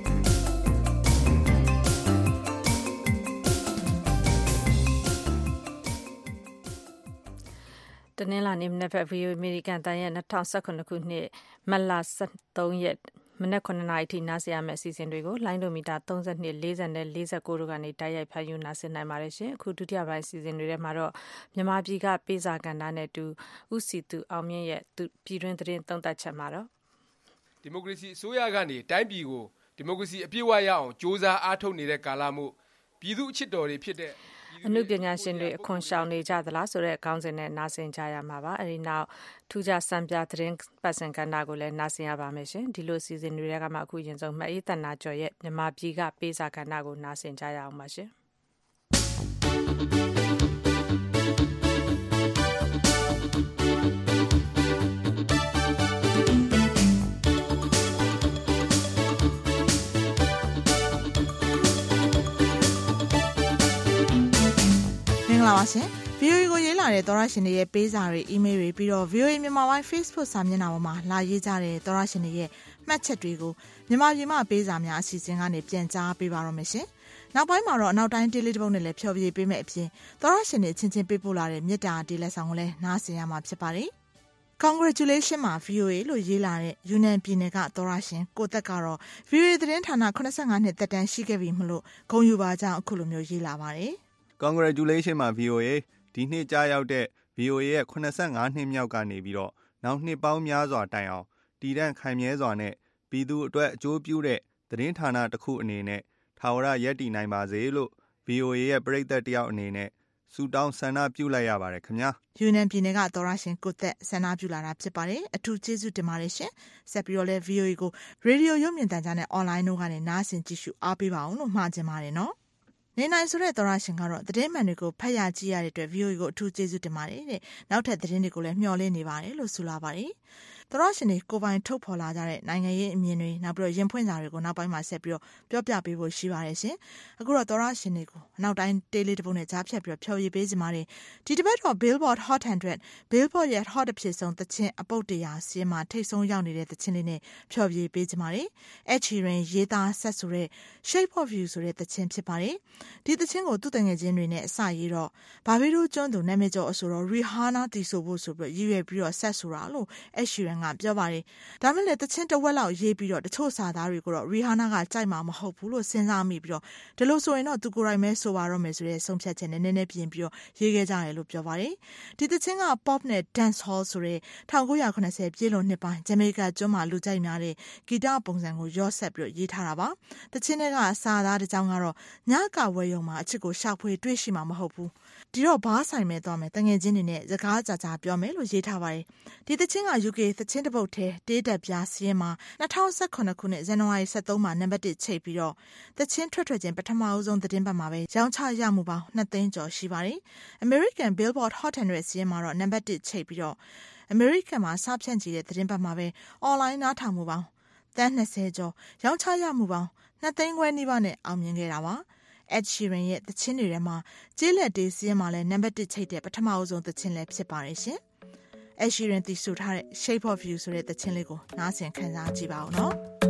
တနင်္လာနေ့မနက်ဘက် VOA အမေရိကန်တန်ရဲ့2019ခုနှစ်မတ်လ23ရက်မနက်9နာရီထိနားဆင်ရမယ့်အစီအစဉ်တွေကိုလိုင်းဒိုမီတာ32 40နဲ့49တို့ကနေတိုက်ရိုက်ဖမ်းယူနားဆင်နိုင်ပါတယ်ရှင်အခုဒုတိယပိုင်းအစီအစဉ်တွေထဲမှာတော့မြန်မာပြည်ကပေးစာကဏ္ဍနဲ့တူဥစီသူအောင်မြင့်ရဲ့ပြည်တွင်းသတင်းသုံးသပ်ချက်မှာတော့ဒီမိုကရေစီအစိုးရကနေတိုင်းပြည်ကိုဒီမိုကရေစီအပြည့်အဝရအောင်စ조사အားထုတ်နေတဲ့ကာလမှုပြည်သူအချစ်တော်တွေဖြစ်တဲ့အမှုပညာရှင်တွေအခွန်ရှောင်နေကြသလားဆိုတဲ့ခေါင်းစဉ်နဲ့နားဆင်ကြရမှာပါအဲဒီနောက်ထူးခြားစံပြသတင်းပတ်စင်ကဏ္ဍကိုလည်းနားဆင်ရပါမယ်ရှင်ဒီလိုစီစဉ်တွေကမှအခုရင်ဆုံးမှအေးတနာကျော်ရဲ့မြန်မာပြည်ကပေးစာကဏ္ဍကိုနားဆင်ကြရအောင်ပါရှင်လာပါရှင် VOA ကိုရေးလာတဲ့သောရရှင်တွေရဲ့ပေးစာတွေ email တွေပြီးတော့ VOA မြန်မာပိုင်း Facebook စာမျက်နှာပေါ်မှာလာရေးကြတဲ့သောရရှင်တွေရဲ့မှတ်ချက်တွေကိုမြန်မာပြည်မှာပေးစာများအစီအစဉ်ကနေပြန်ကြားပေးပါတော့မယ်ရှင်နောက်ပိုင်းမှာတော့အနောက်တိုင်းတေးလေးတစ်ပုဒ်နဲ့လည်းဖျော်ဖြေပေးမယ်အပြင်သောရရှင်တွေချင်းချင်းပေးပို့လာတဲ့မေတ္တာတေးလက်ဆောင်ကိုလည်းနားဆင်ရမှာဖြစ်ပါတယ် Congratulations မှာ VOA လို့ရေးလာတဲ့ယူနန်ပြည်နယ်ကသောရရှင်ကိုသက်ကတော့ VOA သတင်းဌာန85နှစ်သက်တမ်းရှိခဲ့ပြီမလို့ဂုဏ်ယူပါကြောင်းအခုလိုမျိုးရေးလာပါတယ် Congratulations မှာ VOA ဒီနှစ်ကြားရောက်တဲ့ VOA ရဲ့85နှစ်မြောက်ကနေပြီးတော့နောက်နှစ်ပေါင်းများစွာတိုင်အောင်တည်တံ့ခိုင်မြဲစွာနဲ့ပြည်သူအတွက်အကျိုးပြုတဲ့သတင်းဌာနတစ်ခုအနေနဲ့ထာဝရရပ်တည်နိုင်ပါစေလို့ VOA ရဲ့ပရိသတ်တယောက်အနေနဲ့ဆုတောင်းဆန္ဒပြုလိုက်ရပါတယ်ခင်ဗျာယူနန်ပြည်နယ်ကသောရရှင်ကိုသက်ဆန္ဒပြုလာတာဖြစ်ပါတယ်အထူးကျေးဇူးတင်ပါတယ်ရှင်ဆက်ပြီးတော့လည်း VOA ကိုရေဒီယိုရုပ်မြင်သံကြားနဲ့ online တို့ကနေနားဆင်ကြည့်ရှုအားပေးပါအောင်လို့မှာချင်ပါတယ်နော်နေနိုင်ဆိုတဲ့သောရရှင်ကတော့သတင်းမှန်တွေကိုဖတ်ရကြည့်ရတဲ့အတွက် VOA ကိုအထူးကျေးဇူးတင်ပါတယ်တဲ့နောက်ထပ်သတင်းတွေကိုလည်းမျှော်လင့်နေပါတယ်လို့ဆိုလာပါတယ်သောရရှင်တွေကိုပိုင်ထုတ်ဖော်လာကြတဲ့နိုင်ငံရေးအမြင်တွေနောက်ပြီးတော့ရင်ဖွင့်စာတွေကိုနောက်ပိုင်းမှာဆက်ပြီးတော့ပြောပြပေးဖို့ရှိပါတယ်ရှင်အခုတော့သောရရှင်တွေကိုနောက်တိုင်းတေးလေးတစ်ပုဒ်နဲ့ကြားဖြတ်ပြီးတော့ဖျော်ဖြေပေးစီပါတယ်ဒီတစ်ပတ်တော့ Billboard Hot 100 Billboard ရဲ့ Hot အဖြစ်ဆုံးသချင်းအပုတ်100စီးမှာထိပ်ဆုံးရောက်နေတဲ့သချင်းလေးနဲ့ဖျော်ဖြေပေးစီပါတယ်Ed Sheeranရေးသားဆက်ဆိုတဲ့ Shape of You ဆိုတဲ့သချင်းဖြစ်ပါတယ်ဒီသချင်းကိုသူ့တငယ်ချင်းတွေနဲ့အစရေးတော့ဘာဗီရိုကျွန်းသူနာမည်ကျော်အဆိုတော့ Rihanna တီးဆိုဖို့ဆိုပြီးရည်ရွယ်ပြီးတော့ဆက်ဆိုတာလို့ Ed Sheeran ကပြောပါတယ်ဒါမဲ့လည်းတချင်းတစ်ဝက်လောက်ရေးပြီးတော့တချို့စာသားတွေကိုတော့ Rihanna ကကြိုက်မှာမဟုတ်ဘူးလို့စဉ်းစားမိပြီးတော့ဒီလိုဆိုရင်တော့သူကိုယ်တိုင်ပဲဆိုပါတော့မယ်ဆိုတဲ့ဆုံးဖြတ်ချက်နဲ့နည်းနည်းပြင်ပြီးတော့ရေးခဲ့ကြတယ်လို့ပြောပါတယ်ဒီတချင်းက pop နဲ့ dance hall ဆိုတဲ့1980ပြည့်လွန်နှစ်ပိုင်းဂျမေကာကျွန်းမှာလူကြိုက်များတဲ့ဂီတပုံစံကိုရော့ဆက်ပြီးတော့ရေးထားတာပါတချင်းတွေကစာသားတစ်ကြောင်းကတော့ညကဝဲယုံမှာအချစ်ကိုရှောက်ဖွေတွေ့ရှိမှာမဟုတ်ဘူးဒီတော့ဘာဆိုင်မဲသွားမယ်တငယ်ချင်းတွေနဲ့စကားကြာပြောမယ်လို့ရေးထားပါတယ်ဒီတချင်းက UK သချင်းတစ်ပုဒ်ထဲတေးတက်ပြားစီးရင်မှာ2018ခုနှစ်ဇန်နဝါရီ23မှာနံပါတ်1ချိတ်ပြီးတော့သချင်းထွက်ခြင်းပထမအဆုံးသတင်းပတ်မှာပဲရောင်းချရမှုပေါင်း2သိန်းကျော်ရှိပါတယ် American Billboard Hot 100စီးရင်မှာတော့နံပါတ်1ချိတ်ပြီးတော့ American မှာစဖြန့်ချီတဲ့သတင်းပတ်မှာပဲ online နားထောင်မှုပေါင်းတန်း20ကျော်ရောင်းချရမှုပေါင်း2သိန်းခွဲနီးပါးနဲ့အောင်မြင်ခဲ့တာပါEd Sheeran ရဲ့သချင်းတွေထဲမှာကျေးလက်တေးစီးရင်မှာလည်းနံပါတ်1ချိတ်တဲ့ပထမအဆုံးသချင်းလည်းဖြစ်ပါတယ်ရှင်Ed Sheeran တီးဆိုထားတဲ့ Shape of You ဆိုတဲ့သချင်းလေးကိုနားဆင်ခံစားကြည့်ပါဦးနော်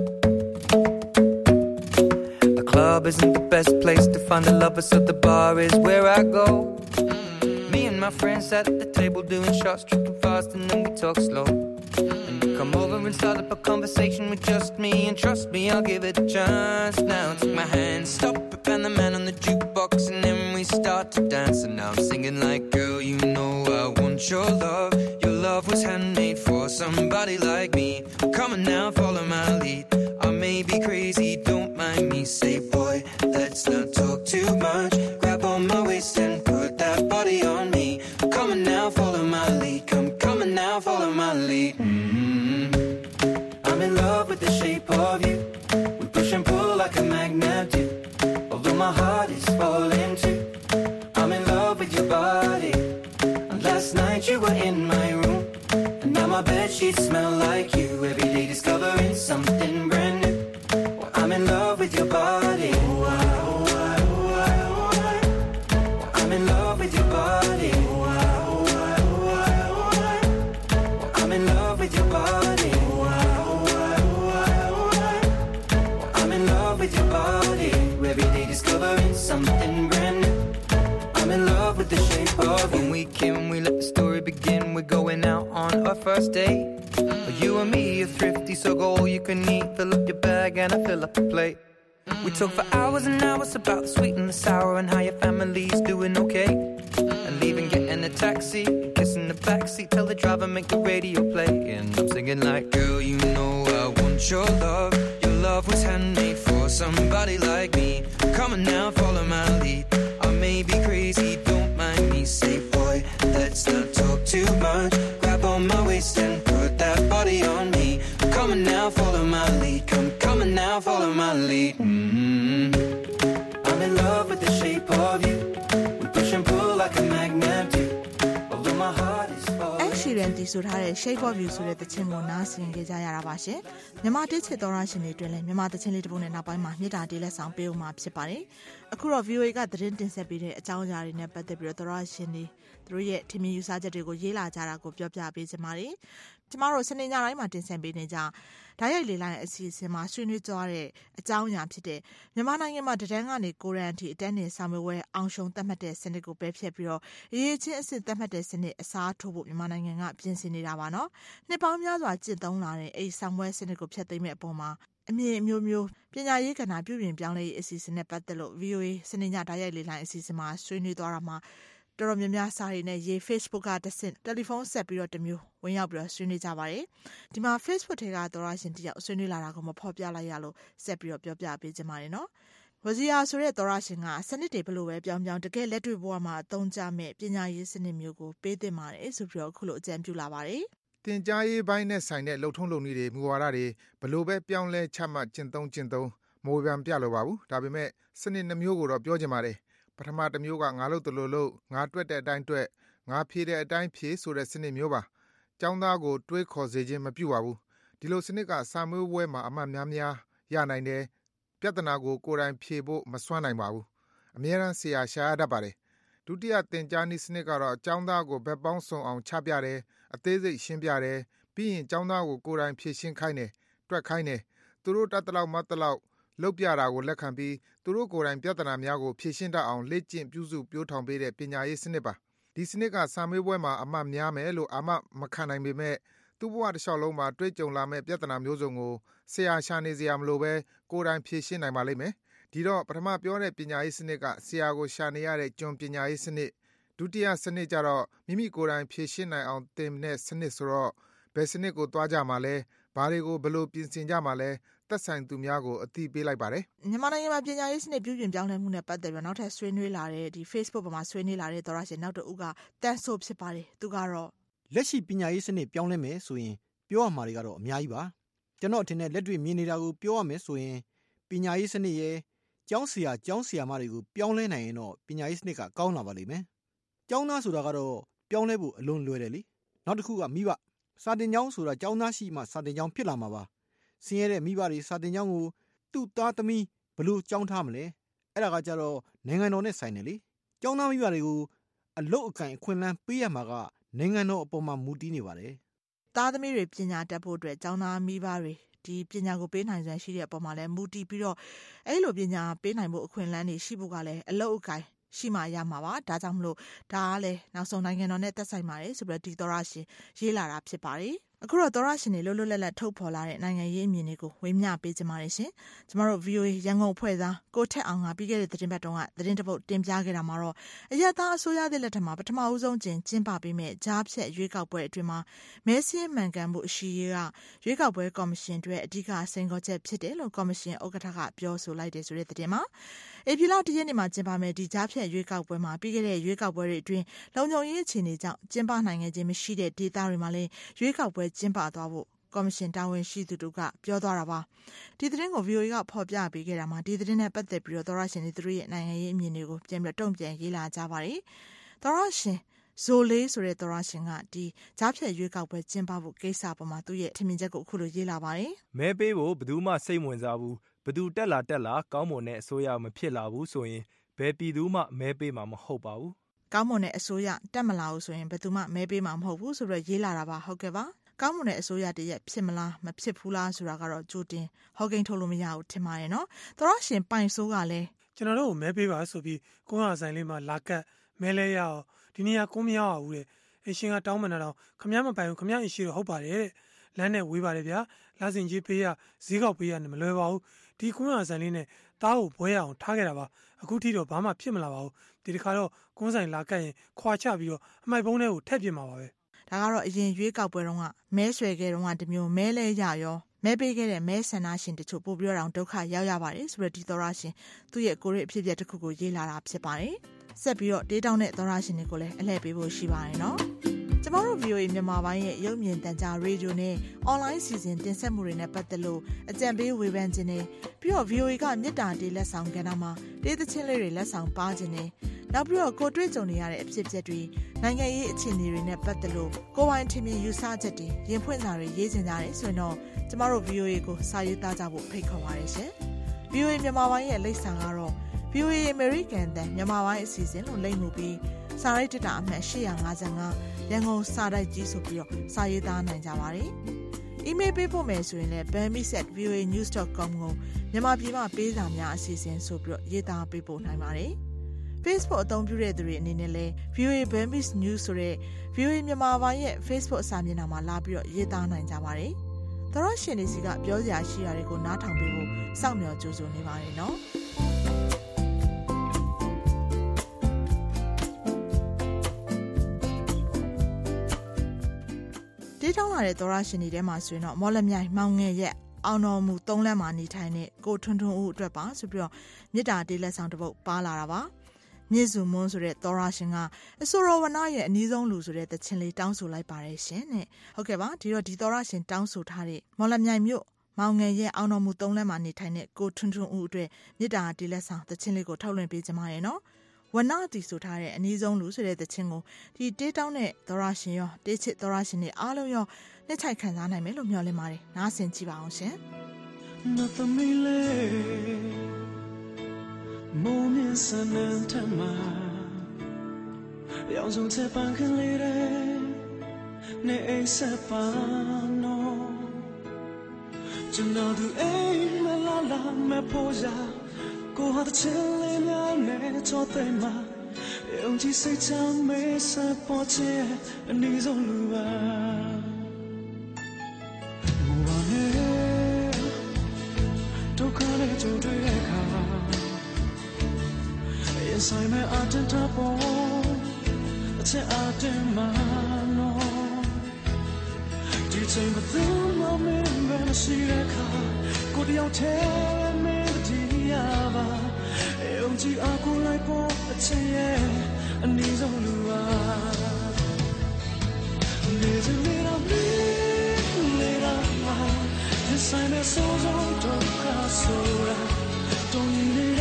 The club isn't the best place to find the lovers, so the bar is where I go. Me and my friends at the table doing shots, tripping fast, and then we talk slow. And you come over and start up a conversation with just me, and trust me, I'll give it a chance. Now take my hand, stop it, and the man on the jukebox, and then we start to dance. And now I'm singing like, girl, you know I want your love. Your love was handmade for somebody like me. Come on now, follow my lead. I may be crazy, don't mind me. Say, boy, let's not talk too much. shape of you. We push and pull like a magnet do. Although my heart is falling too. I'm in love with your body. And last night you were in my room. And now my bedsheets smell like you. Every day discovering something brand new. Well, I'm in love with your body. Oh, I, oh, I, oh, I, oh, I. Well, I'm in love with your body. Oh, I, oh, I, oh, I, oh, I. Well, I'm in love with your body. Oh, I, oh, I, oh, I, oh, I. Well, I'm in love with your body. Every day discovering something brand new. I'm in love with the shape of you. When we came, we let the story begin. We're going out on our first date. You and me are thrifty, so go all you can eat. Fill up your bag and I fill up the plate. We talk for hours and hours about the sweet and the sour and how your family's doing okay. And leaving, getting a taxi, kissing the backseat, tell the driver make the radio play. And I'm singing like, girl, you know I want your love. Your love was handmade for somebody like me. Come on now, follow my lead. I may be crazy, don't mind me. Say, boy, let's not talk too much. Grab on my waist and put that body on me. Come on now, follow my lead. Come on now, follow my lead. I'm in love with the shape of you. We push and pull like a magnet do. Although my heart is falling. Sheeran တီးဆိုထားတဲ့ Shape of You ဆိုတဲ့သချင်းကိုနားဆင်ကြရတာပါရှင်။မြန်မာတစ်ချစ်တော်ရရှင်တွေတွင်လည်းမြန်မာသချင်းလေးတစ်ပုဒ်နဲ့နောက်ပိုင်းမှာမြေတားတေးလက်ဆောင်ပေးဦးမှာဖြစ်ပါတယ်။အခုတော့ VOA ကသတင်းတင်ဆက်ပေးတဲ့အကြောင်းအရာတွေနဲ့ပတ်သက်ပြီးတော့တော်ရရှင်တွေသူတို့ရဲ့ထင်မြင်ယူဆချက်တွေကိုရေးလာကြတာကိုပြောပြပေးချင်ပါတယ်။ကျမတို့စနေညတိုင်းမှာတင်ဆက်ပေးနေကြဓာတ်ရိုက်လေလိုင်းအစီအစဉ်မှာဆွေးနွေးကြတဲ့အကြောင်းအရာဖြစ်တဲ့မြန်မာနိုင်ငံမှာတဒန်းကနေကိုရန်အထိအတန်းနဲ့စာမေးပွဲအောင်ရှုံသတ်မှတ်တဲ့စနစ်ကိုပဲဖြတ်ပြီးတော့အရေးချင်းအဆင့်သတ်မှတ်တဲ့စနစ်အစားထိုးဖို့မြန်မာနိုင်ငံကပြင်ဆင်နေတာပါနော်။နှစ်ပေါင်းများစွာကျင့်သုံးလာတဲ့အဲဒီစာမေးပွဲစနစ်ကိုဖျက်သိမ်းမဲ့အပေါ်မှာအမြင်မျိုးမျိုးပညာရေးကဏ္ဍပြုပြင်ပြောင်းလဲရေးအစီအစဉ်နဲ့ပတ်သက်လို့ VOA စနေညဓာတ်ရိုက်လေလိုင်းအစီအစဉ်မှာဆွေးနွေးသွားတာမှာတော်တော်များများစာရီနဲ့ရေး Facebook ကတဆင့်တယ်လီဖုန်းဆက်ပြီးတော့တမျိုးဝင်ရောက်ပြီးတော့ဆွေးနွေးကြပါတယ်ဒီမှာ Facebook ထဲကတော်ရရှင်တယောက်ဆွေးနွေးလာတာကိုမဖော်ပြလိုက်ရလို့ဆက်ပြီးတော့ပြောပြပေးကြပါမယ်နော်ဝဇီယာဆိုတဲ့တော်ရရှင်ကစနစ်တွေဘလို့ပဲပြောင်းပြောင်းတကယ်လက်တွေ့ဘဝမှာအသုံးကျမဲ့ပညာရေးစနစ်မျိုးကိုပေးသင့်ပါတယ်ဆိုပြီးတော့အခုလိုအကြံပြုလာပါတယ်တင်ကြားရေးပိုင်းနဲ့ဆိုင်တဲ့လှုပ်ထုံးလုပ်နည်းတွေမူဝါဒတွေဘလို့ပဲပြောင်းလဲချမှတ်ကျင့်သုံးမဝေဖန်ပြလို့ပါဘူးဒါပေမဲ့စနစ်နှမျိုးကိုတော့ပြောချင်ပါတယ်ပထမတစ်မျိုးကငါလုပ်တလို့လို့ငါတွက်တဲ့အတိုင်းတွက်ငါဖြေတဲ့အတိုင်းဖြေဆိုတဲ့စနစ်မျိုးပါကျောင်းသားကိုတွေးခေါ်စေခြင်းမပြုပါဘူးဒီလိုစနစ်ကစာမေးပွဲမှာအမှတ်များရနိုင်တယ်ပြဿနာကိုကိုယ်တိုင်ဖြေဖို့မစွမ်းနိုင်ပါဘူးအများရန်ဆရာရှာရတတ်ပါတယ်ဒုတိယသင်ကြားနည်းစနစ်ကတော့ကျောင်းသားကိုဘက်ပေါင်းစုံအောင်ချပြတယ်အသေးစိတ်ရှင်းပြတယ်ပြီးရင်ကျောင်းသားကိုကိုယ်တိုင်ဖြေရှင်းခိုင်းတယ်တွက်ခိုင်းတယ်သူတို့တတ်တလောက်မတ်တလောက်လုပ်ပြတာကိုလက်ခံပြီးသူတို့ကိုယ်တိုင်ပြဿနာများကိုဖြေရှင်းတတ်အောင်လေ့ကျင့်ပြုစုပြောထောင်ပေးတဲ့ပညာရေးစနစ်ပါဒီစနစ်ကစာမေးပွဲမှာအမှတ်များမယ်လို့အာမမခံနိုင်ပေမဲ့သူ့ဘဝတစ်လျှောက်လုံးမှာတွေ့ကြုံလာမဲ့ပြဿနာမျိုးစုံကိုဆရာရှာနေစရာမလိုပဲကိုယ်တိုင်ဖြေရှင်းနိုင်ပါလိမ့်မယ်ဒီတော့ပထမပြောတဲ့ပညာရေးစနစ်ကဆရာကိုရှာနေရတဲ့ကျွန်ပညာရေးစနစ်ဒုတိယစနစ်ကျတော့မိမိကိုယ်တိုင်ဖြေရှင်းနိုင်အောင်သင်တဲ့စနစ်ဆိုတော့ဘယ်စနစ်ကိုသွားကြမှာလဲဘာတွေကိုဘယ်လိုပြင်ဆင်ကြမှာလဲသက်ဆိုင်သူများကိုအသိပေးလိုက်ပါတယ်မြန်မာနိုင်ငံမှာပညာရေးစနစ်ပြုပြင်ပြောင်းလဲမှုနဲ့ပတ်သက်ပြီးနောက်ထပ်ဆွေးနွေးလာတဲ့ဒီ Facebook ပေါ်မှာဆွေးနွေးလာတဲ့သောရရှင်နောက်တစ်ဦးကတန်ဆိုဖြစ်ပါတယ်သူကတော့လက်ရှိပညာရေးစနစ်ပြောင်းလဲမယ်ဆိုရင်ပြောရမှာတွေကတော့အများကြီးပါကျွန်တော်အထင်နဲ့လက်တွေ့မြင်နေတာကိုပြောရမယ်ဆိုရင်ပညာရေးစနစ်ရဲ့ကျောင်းဆရာမတွေကိုပြောင်းလဲနိုင်ရင်တော့ပညာရေးစနစ်ကကောင်းလာပါလိမ့်မယ်ကျောင်းသားဆိုတာကတော့ပြောင်းလဲဖို့အလွန်လွယ်တယ်လေနောက်တစ်ခုကမိဘစာတင်ကျောင်းဆိုတာကျောင်းသားရှိမှစာတင်ကျောင်းဖြစ်လာမှာပါဆင်းရဲတဲ့မိဘတွေစာတင်ကျောင်းကိုသူ့သားသမီးဘလို့ကျောင်းထားမလဲအဲ့ဒါကကြတော့နိုင်ငံတော်နဲ့ဆိုင်တယ်လေကျောင်းသားမိဘတွေကိုအလုပ်အကန့်အခွင့်အလမ်းပေးရမှာကနိုင်ငံတော်အပေါ်မှာမူတည်နေပါတယ်သားသမီးတွေပညာတတ်ဖို့အတွက်ကျောင်းသားမိဘတွေဒီပညာကိုပေးနိုင်စွမ်းရှိတဲ့အပေါ်မှာလည်းမူတည်ပြီးတော့အဲ့လိုပညာပေးနိုင်ဖို့အခွင့်အလမ်းတွေရှိဖို့ကလည်းအလုပ်အကန့်ရှိမှရမှာပါဒါကြောင့်မလို့ဒါကလည်းနောက်ဆုံးနိုင်ငံတော်နဲ့သက်ဆိုင်ပါတယ်ဆိုပြီးဒီသောရရှင်ရေးလာတာဖြစ်ပါတယ်အခုတော့သောရရှင်တွေလွတ်လွတ်လပ်လပ်ထုတ်ဖော်လာတဲ့နိုင်ငံရေးအမြင်တွေကိုဝေမျှပေးကြပါတယ်ရှင်ကျမတို့ VOA ရန်ကုန်အဖွဲ့သားကိုထက်အောင်ကပြီးခဲ့တဲ့သတင်းပတ်တုန်းကသတင်းတစ်ပုဒ်တင်ပြခဲ့တာမှာတော့အရက်သားအစိုးရသစ်လက်ထက်မှာပထမဦးဆုံးကျင်းပပေးမဲ့ကြားဖြတ်ရွေးကောက်ပွဲအတွင်းမှာမဲစင်းမှန်ကန်မှုအရှိရေးကရွေးကောက်ပွဲကော်မရှင်တွေအဓိကစိန်ခေါ်ချက်ဖြစ်တယ်လို့ကော်မရှင်ဥက္ကဋ္ဌကပြောဆိုလိုက်တယ်ဆိုတဲ့သတင်းမှာဧပြီလ 1 ရက်နေ့မှာကျင်းပမဲ့ဒီကြားဖြတ်ရွေးကောက်ပွဲမှာပြီးခဲ့တဲ့ရွေးကောက်ပွဲတွေအတွင်းလုံခြုံရေးအခြေအနေကြောင့်ကျင်းပနိုင်ခဲ့ခြင်းမရှိတဲ့ဒေသတွေမှာလည်းရွေးကောက်ပွဲကျင်းပသွားဖို့ကော်မရှင်တာဝန်ရှိသူတို့ကပြောသွားတာပါဒီသတင်းကို VOA ကဖော်ပြပေးခဲ့တာမှာဒီသတင်းနဲ့ပတ်သက်ပြီးတော့သောရရှင်တွေသူတို့ရဲ့နိုင်ငံရေးအမြင်တွေကိုပြန်ပြီးတုံ့ပြန်ရေးလာကြပါတယ်သောရရှင်ဇိုလေးဆိုတဲ့သောရရှင်ကဒီကြားဖြတ်ရွေးကောက်ပွဲကျင်းပဖို့ကိစ္စပေါ်မှာသူ့ရဲ့ထင်မြင်ချက်ကိုအခုလိုရေးလာပါတယ်မဲပေးဖို့ဘယ်သူမှစိတ်ဝင်စားဘူးဘယ်သူတက်လာကောင်းမွန်တဲ့အစိုးရမဖြစ်လာဘူးဆိုရင်ဘယ်ပြည်သူမှမဲပေးမှာမဟုတ်ပါဘူးကောင်းမွန်တဲ့အစိုးရတက်မလာဘူးဆိုရင်ဘယ်သူမှမဲပေးမှာမဟုတ်ဘူးဆိုတော့ရေးလာတာပါဟုတ်ကဲ့ပါကောင်းမွန်တဲ့အစိုးရတည်းဖြစ်မလားမဖြစ်ဘူးလားဆိုတာကတော့ကြိုတင်ဟောကိန်းထုတ်လို့မရဘူးထင်ပါတယ်နော်သောရရှင်ပိုင်ဆိုးကလည်းကျွန်တော်တို့ကိုမဲပေးပါဆိုပြီးကိုဟာဆိုင်လေးမှာလာကတ်မဲလဲရအောင်ဒီနေရာကိုမရအောင်ဘူးတဲ့အရှင်ကတောင်းပန်တာတော့ခမည်းမပိုင်ဘူးခမည်းအရှိတော့ဟုတ်ပါတယ်တဲ့လမ်းနဲ့ဝေးပါတယ်ဗျာလာစင်ကြီးပေးရဈေးကောက်ပေးရနဲ့မလွယ်ပါဘူးဒီကွန်းဟာဆိုင်လေးနဲ့သားကိုဘွဲရအောင်ထားခဲ့တာပါအခုထိတော့ဘာမှဖြစ်မလာပါဘူးဒီတစ်ခါတော့ကွန်းဆိုင်လာကတ်ရင်ခွာချပြီးတော့အမိုက်ပုံးထဲကိုထည့်ပြစ်မှာပါပဲဒါကတော့အရင်ရွေးကောက်ပွဲတုန်းကမဲဆွယ်ခဲ့တုန်းကတမျိုးမဲလဲရရောမဲပေးခဲ့တဲ့မဲဆန္ဒရှင်တချို့ပို့ပြီးတော့ဒုက္ခရောက်ရပါတယ်ဆိုတော့ဒီသောရရှင်သူ့ရဲ့ကိုယ်ရဲ့အဖြစ်အပျက်တစ်ခုကိုရေးလာတာဖြစ်ပါတယ်ဆက်ပြီးတော့ဒေးတောင်းတဲ့သောရရှင်တွေကိုလည်းအလှည့်ပေးဖို့ရှိပါတယ်နော်ကျမတို့ VOA မြန်မာပိုင်းရဲ့ရုပ်မြင်သံကြားရေဒီယိုနဲ့ online စီစဉ်တင်ဆက်မှုတွေနဲ့ပတ်သက်လို့အကြံပေးဝေဖန်ခြင်းနဲ့ပြီးတော့ VOA ကမြစ်တာတေးလက်ဆောင်ကဏ္ဍမှာတေးသချင်းလေးတွေလက်ဆောင်ပါခြင်းနဲ့နောက်ပြီးတော့ကိုတွေ့ကြုံနေရတဲ့အဖြစ်အပျက်တွေနိုင်ငံရေးအခြေအနေတွေနဲ့ပတ်သက်လို့ကိုယ်ပိုင်ထင်မြင်ယူဆချက်တွေရင်ဖွင့်စာတွေရေးခြင်းကြတယ်ဆိုရင်တော့ကျမတို့ VOA ကိုစာရေးသားကြဖို့ဖိတ်ခေါ်ပါတယ်ရှင် VOA မြန်မာပိုင်းရဲ့လိပ်စာကတော့ VOA American တန်မြန်မာပိုင်းအစီအစဉ်လို့လိပ်မှုပြီးစာရိုက်တက်တာအမှတ်855ရန်ကုန်စာတိုက်ကြီးဆိုပြီးတော့စာရေးသားနိုင်ကြပါတယ်။ email ပေးဖို့မယ်ဆိုရင်လည်း bami@voanews.com ကိုမြန်မာပြည်မှာပေးစာများအစီအစဉ်ဆိုပြီးတော့ရေးသားပေးပို့နိုင်ပါတယ်။ Facebook အသုံးပြုတဲ့သူတွေအနေနဲ့လည်း VOA Burmese News ဆိုတဲ့ VOA မြန်မာပိုင်းရဲ့ Facebook စာမျက်နှာမှာလာပြီးတော့ရေးသားနိုင်ကြပါတယ်။သောရရှင်တွေစီကပြောစရာရှိတာတွေကိုနားထောင်ပေးဖို့စောင့်မျှော်ကြိုးစားနေပါတယ်နော်။ဒေးတောင်းလာတဲ့သောရရှင်တွေထဲမှာဆိုရင်တော့မော်လမြိုင်မောင်ငယ်ရဲ့အောင်တော်မူ3လမ်းမှာနေထိုင်တဲ့ကိုထွန်းထွန်းဦးအတွက်ပါဆိုပြီးတော့မြစ်တာတေးလက်ဆောင်တစ်ပုဒ်ပါလာတာပါမြစ်စုမွန်းဆိုတဲ့သောရရှင်ကအဆိုတော်ဝနရဲ့အနီးဆုံးလူဆိုတဲ့တခြင်းလေးတောင်းဆိုလိုက်ပါတယ်ရှင်တဲ့ဟုတ်ကဲ့ပါဒီတော့ဒီသောရရှင်တောင်းဆိုထားတဲ့မော်လမြိုင်မြို့မောင်ငယ်ရဲ့အောင်တော်မူ3လမ်းမှာနေထိုင်တဲ့ကိုထွန်းထွန်းဦးအတွက်မြစ်တာတေးလက်ဆောင်တခြင်းလေးကိုထုတ်လွှင့်ပေးကြပါရနော်ဝနတီဆိုထားတဲ့အနည်းဆုံးလူဆိုတဲ့တခြင်းကိုဒီတေးတောင်းတဲ့သောရရှင်ရောတေးချစ်သောရရှင်တွေအားလုံးရောလက်ချိုက်ခံစားနိုင်မယ်လို့မျှော်လင့်ပါတယ်နားဆင်ကြည့်ပါအောင်ရှင်မိုးမြင့်စနံထမရောင်စုံချက်ပန်းခင်းလေးတဲ့နေအိမ်ဆက်ပါနော်ကျွန်တော်သူအိမ်မလာလာမဖို့ရာကိုဟာတဲ့ချစ်လေးများနဲ့ချောတဲ့မှာယုံကြည်စိတ်ချမေးစပေါ်ချင်အနည်းဆုံးလူပါမိုးပါနဲ့ဒုက္ခနဲ့ကြုံတွေ့တဲ့အခါInside my art and trouble, it's an art and man. Do you take me through my mind when I see that car? Could you tell me the diava? Empty alcohol like it's a yeah, and these are blue eyes. There's a little this time it's so don't cry so don't need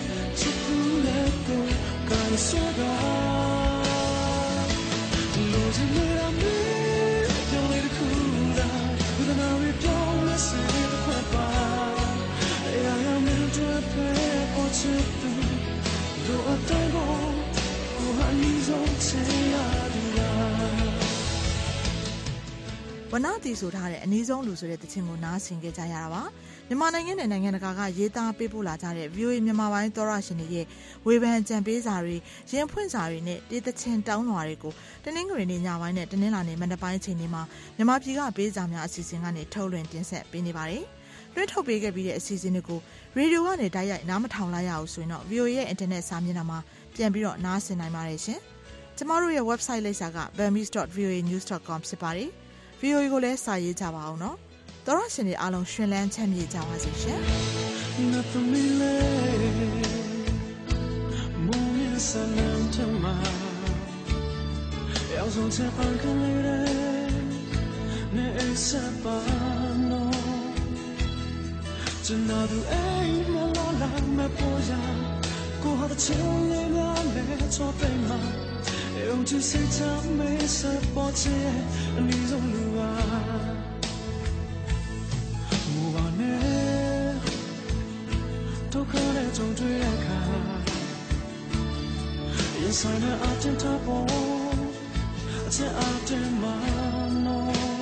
it.Can't survive. Losing it on me, don't let it cool down. With an hour, don't listen to the goodbye. I am in the pay for two. Do a tango, who I need to say I do. ဝနတီဆိုထားတဲ့အနည်းဆုံးလူဆိုတဲ့တခြင်းကိုနားဆင်ကြကြရတာပါမြန်မာနိုင်ငံနဲ့နိုင်ငံတကာကရေးသားပေးပို့လာကြတဲ့ VOA မြန်မာပိုင်းသောရရှင်တွေရဲ့ဝေဖန်ကြံပေးစာတွေရင်ဖွင့်စာတွေနဲ့တေးသချင်းတောင်းလွှာတွေကိုတနင်္ဂနွေနေ့ညပိုင်းနဲ့တနင်္လာနေ့မနက်ပိုင်းအချိန်တွေမှာမြန်မာပြည်ကပေးစာများအစီအစဉ်ကနေထုတ်လွှင့်တင်ဆက်ပေးနေပါတယ်။လွှင့်ထုတ်ပေးခဲ့ပြီးတဲ့အစီအစဉ်တွေကိုရေဒီယိုကနေတိုက်ရိုက်နားမထောင်လိုက်ရအောင်ဆိုရင်တော့ VOA ရဲ့ internet စာမျက်နှာမှာပြန်ပြီးတော့နားဆင်နိုင်ပါတယ်ရှင်။ကျမတို့ရဲ့ website လိပ်စာက burmese.voanews.com ဖြစ်ပါတယ်။ VOA ကိုလည်းစာရေးကြပါအောင်နော်။သောရရှင်တွေအားလုံးရှင်လန်းချမ်းမြေ့ကြပါစေရှင်။ Nothing me moon is an anthem. Yours on tip and can ne sabano Janadu ay malala me poya ko har chile na le chopema e un ti se ta me sa poche ni zo lua mu ba ne to khare jong twe ya kha inside a tin ta po a tin ma no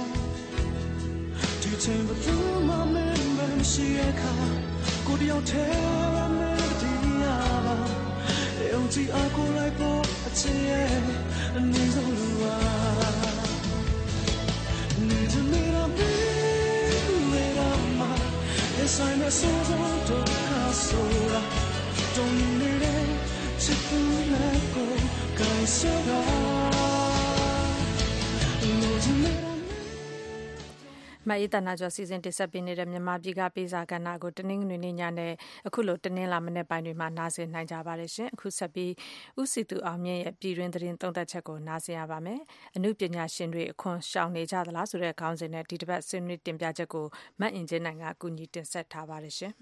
ti chen ba tu ma me she a car could you tell me the hour ti a ko lai po a che ni zo lua ni to me la me la ma yes I know so to casola don't need it to let go kai so ga no to me မအေးတနာကျော်စီစဉ်တင်ဆက်ပေးနေတဲ့မြန်မာပြည်ကပေးစာကဏ္ဍကိုတနင်္ဂနွေနေ့ညနဲ့အခုလိုတနင်္လာမနေ့ပိုင်းတွေမှာနားဆင်နိုင်ကြပါတယ်ရှင်အခုဆက်ပြီးဦးစီသူအောင်မြင့်ရဲ့ပြည်တွင်းသတင်းသုံးသပ်ချက်ကိုနားဆင်ရပါမယ်အမှုပညာရှင်တွေအခွန်ရှောင်နေကြသလားဆိုတဲ့ခေါင်းစဉ်နဲ့ဒီတစ်ပတ်ဆွေးနွေးတင်ပြချက်ကိုမတ်အင်ဂျင်နိုင်ကကူညီတင်ဆက်ထားပါတယ်ရှင်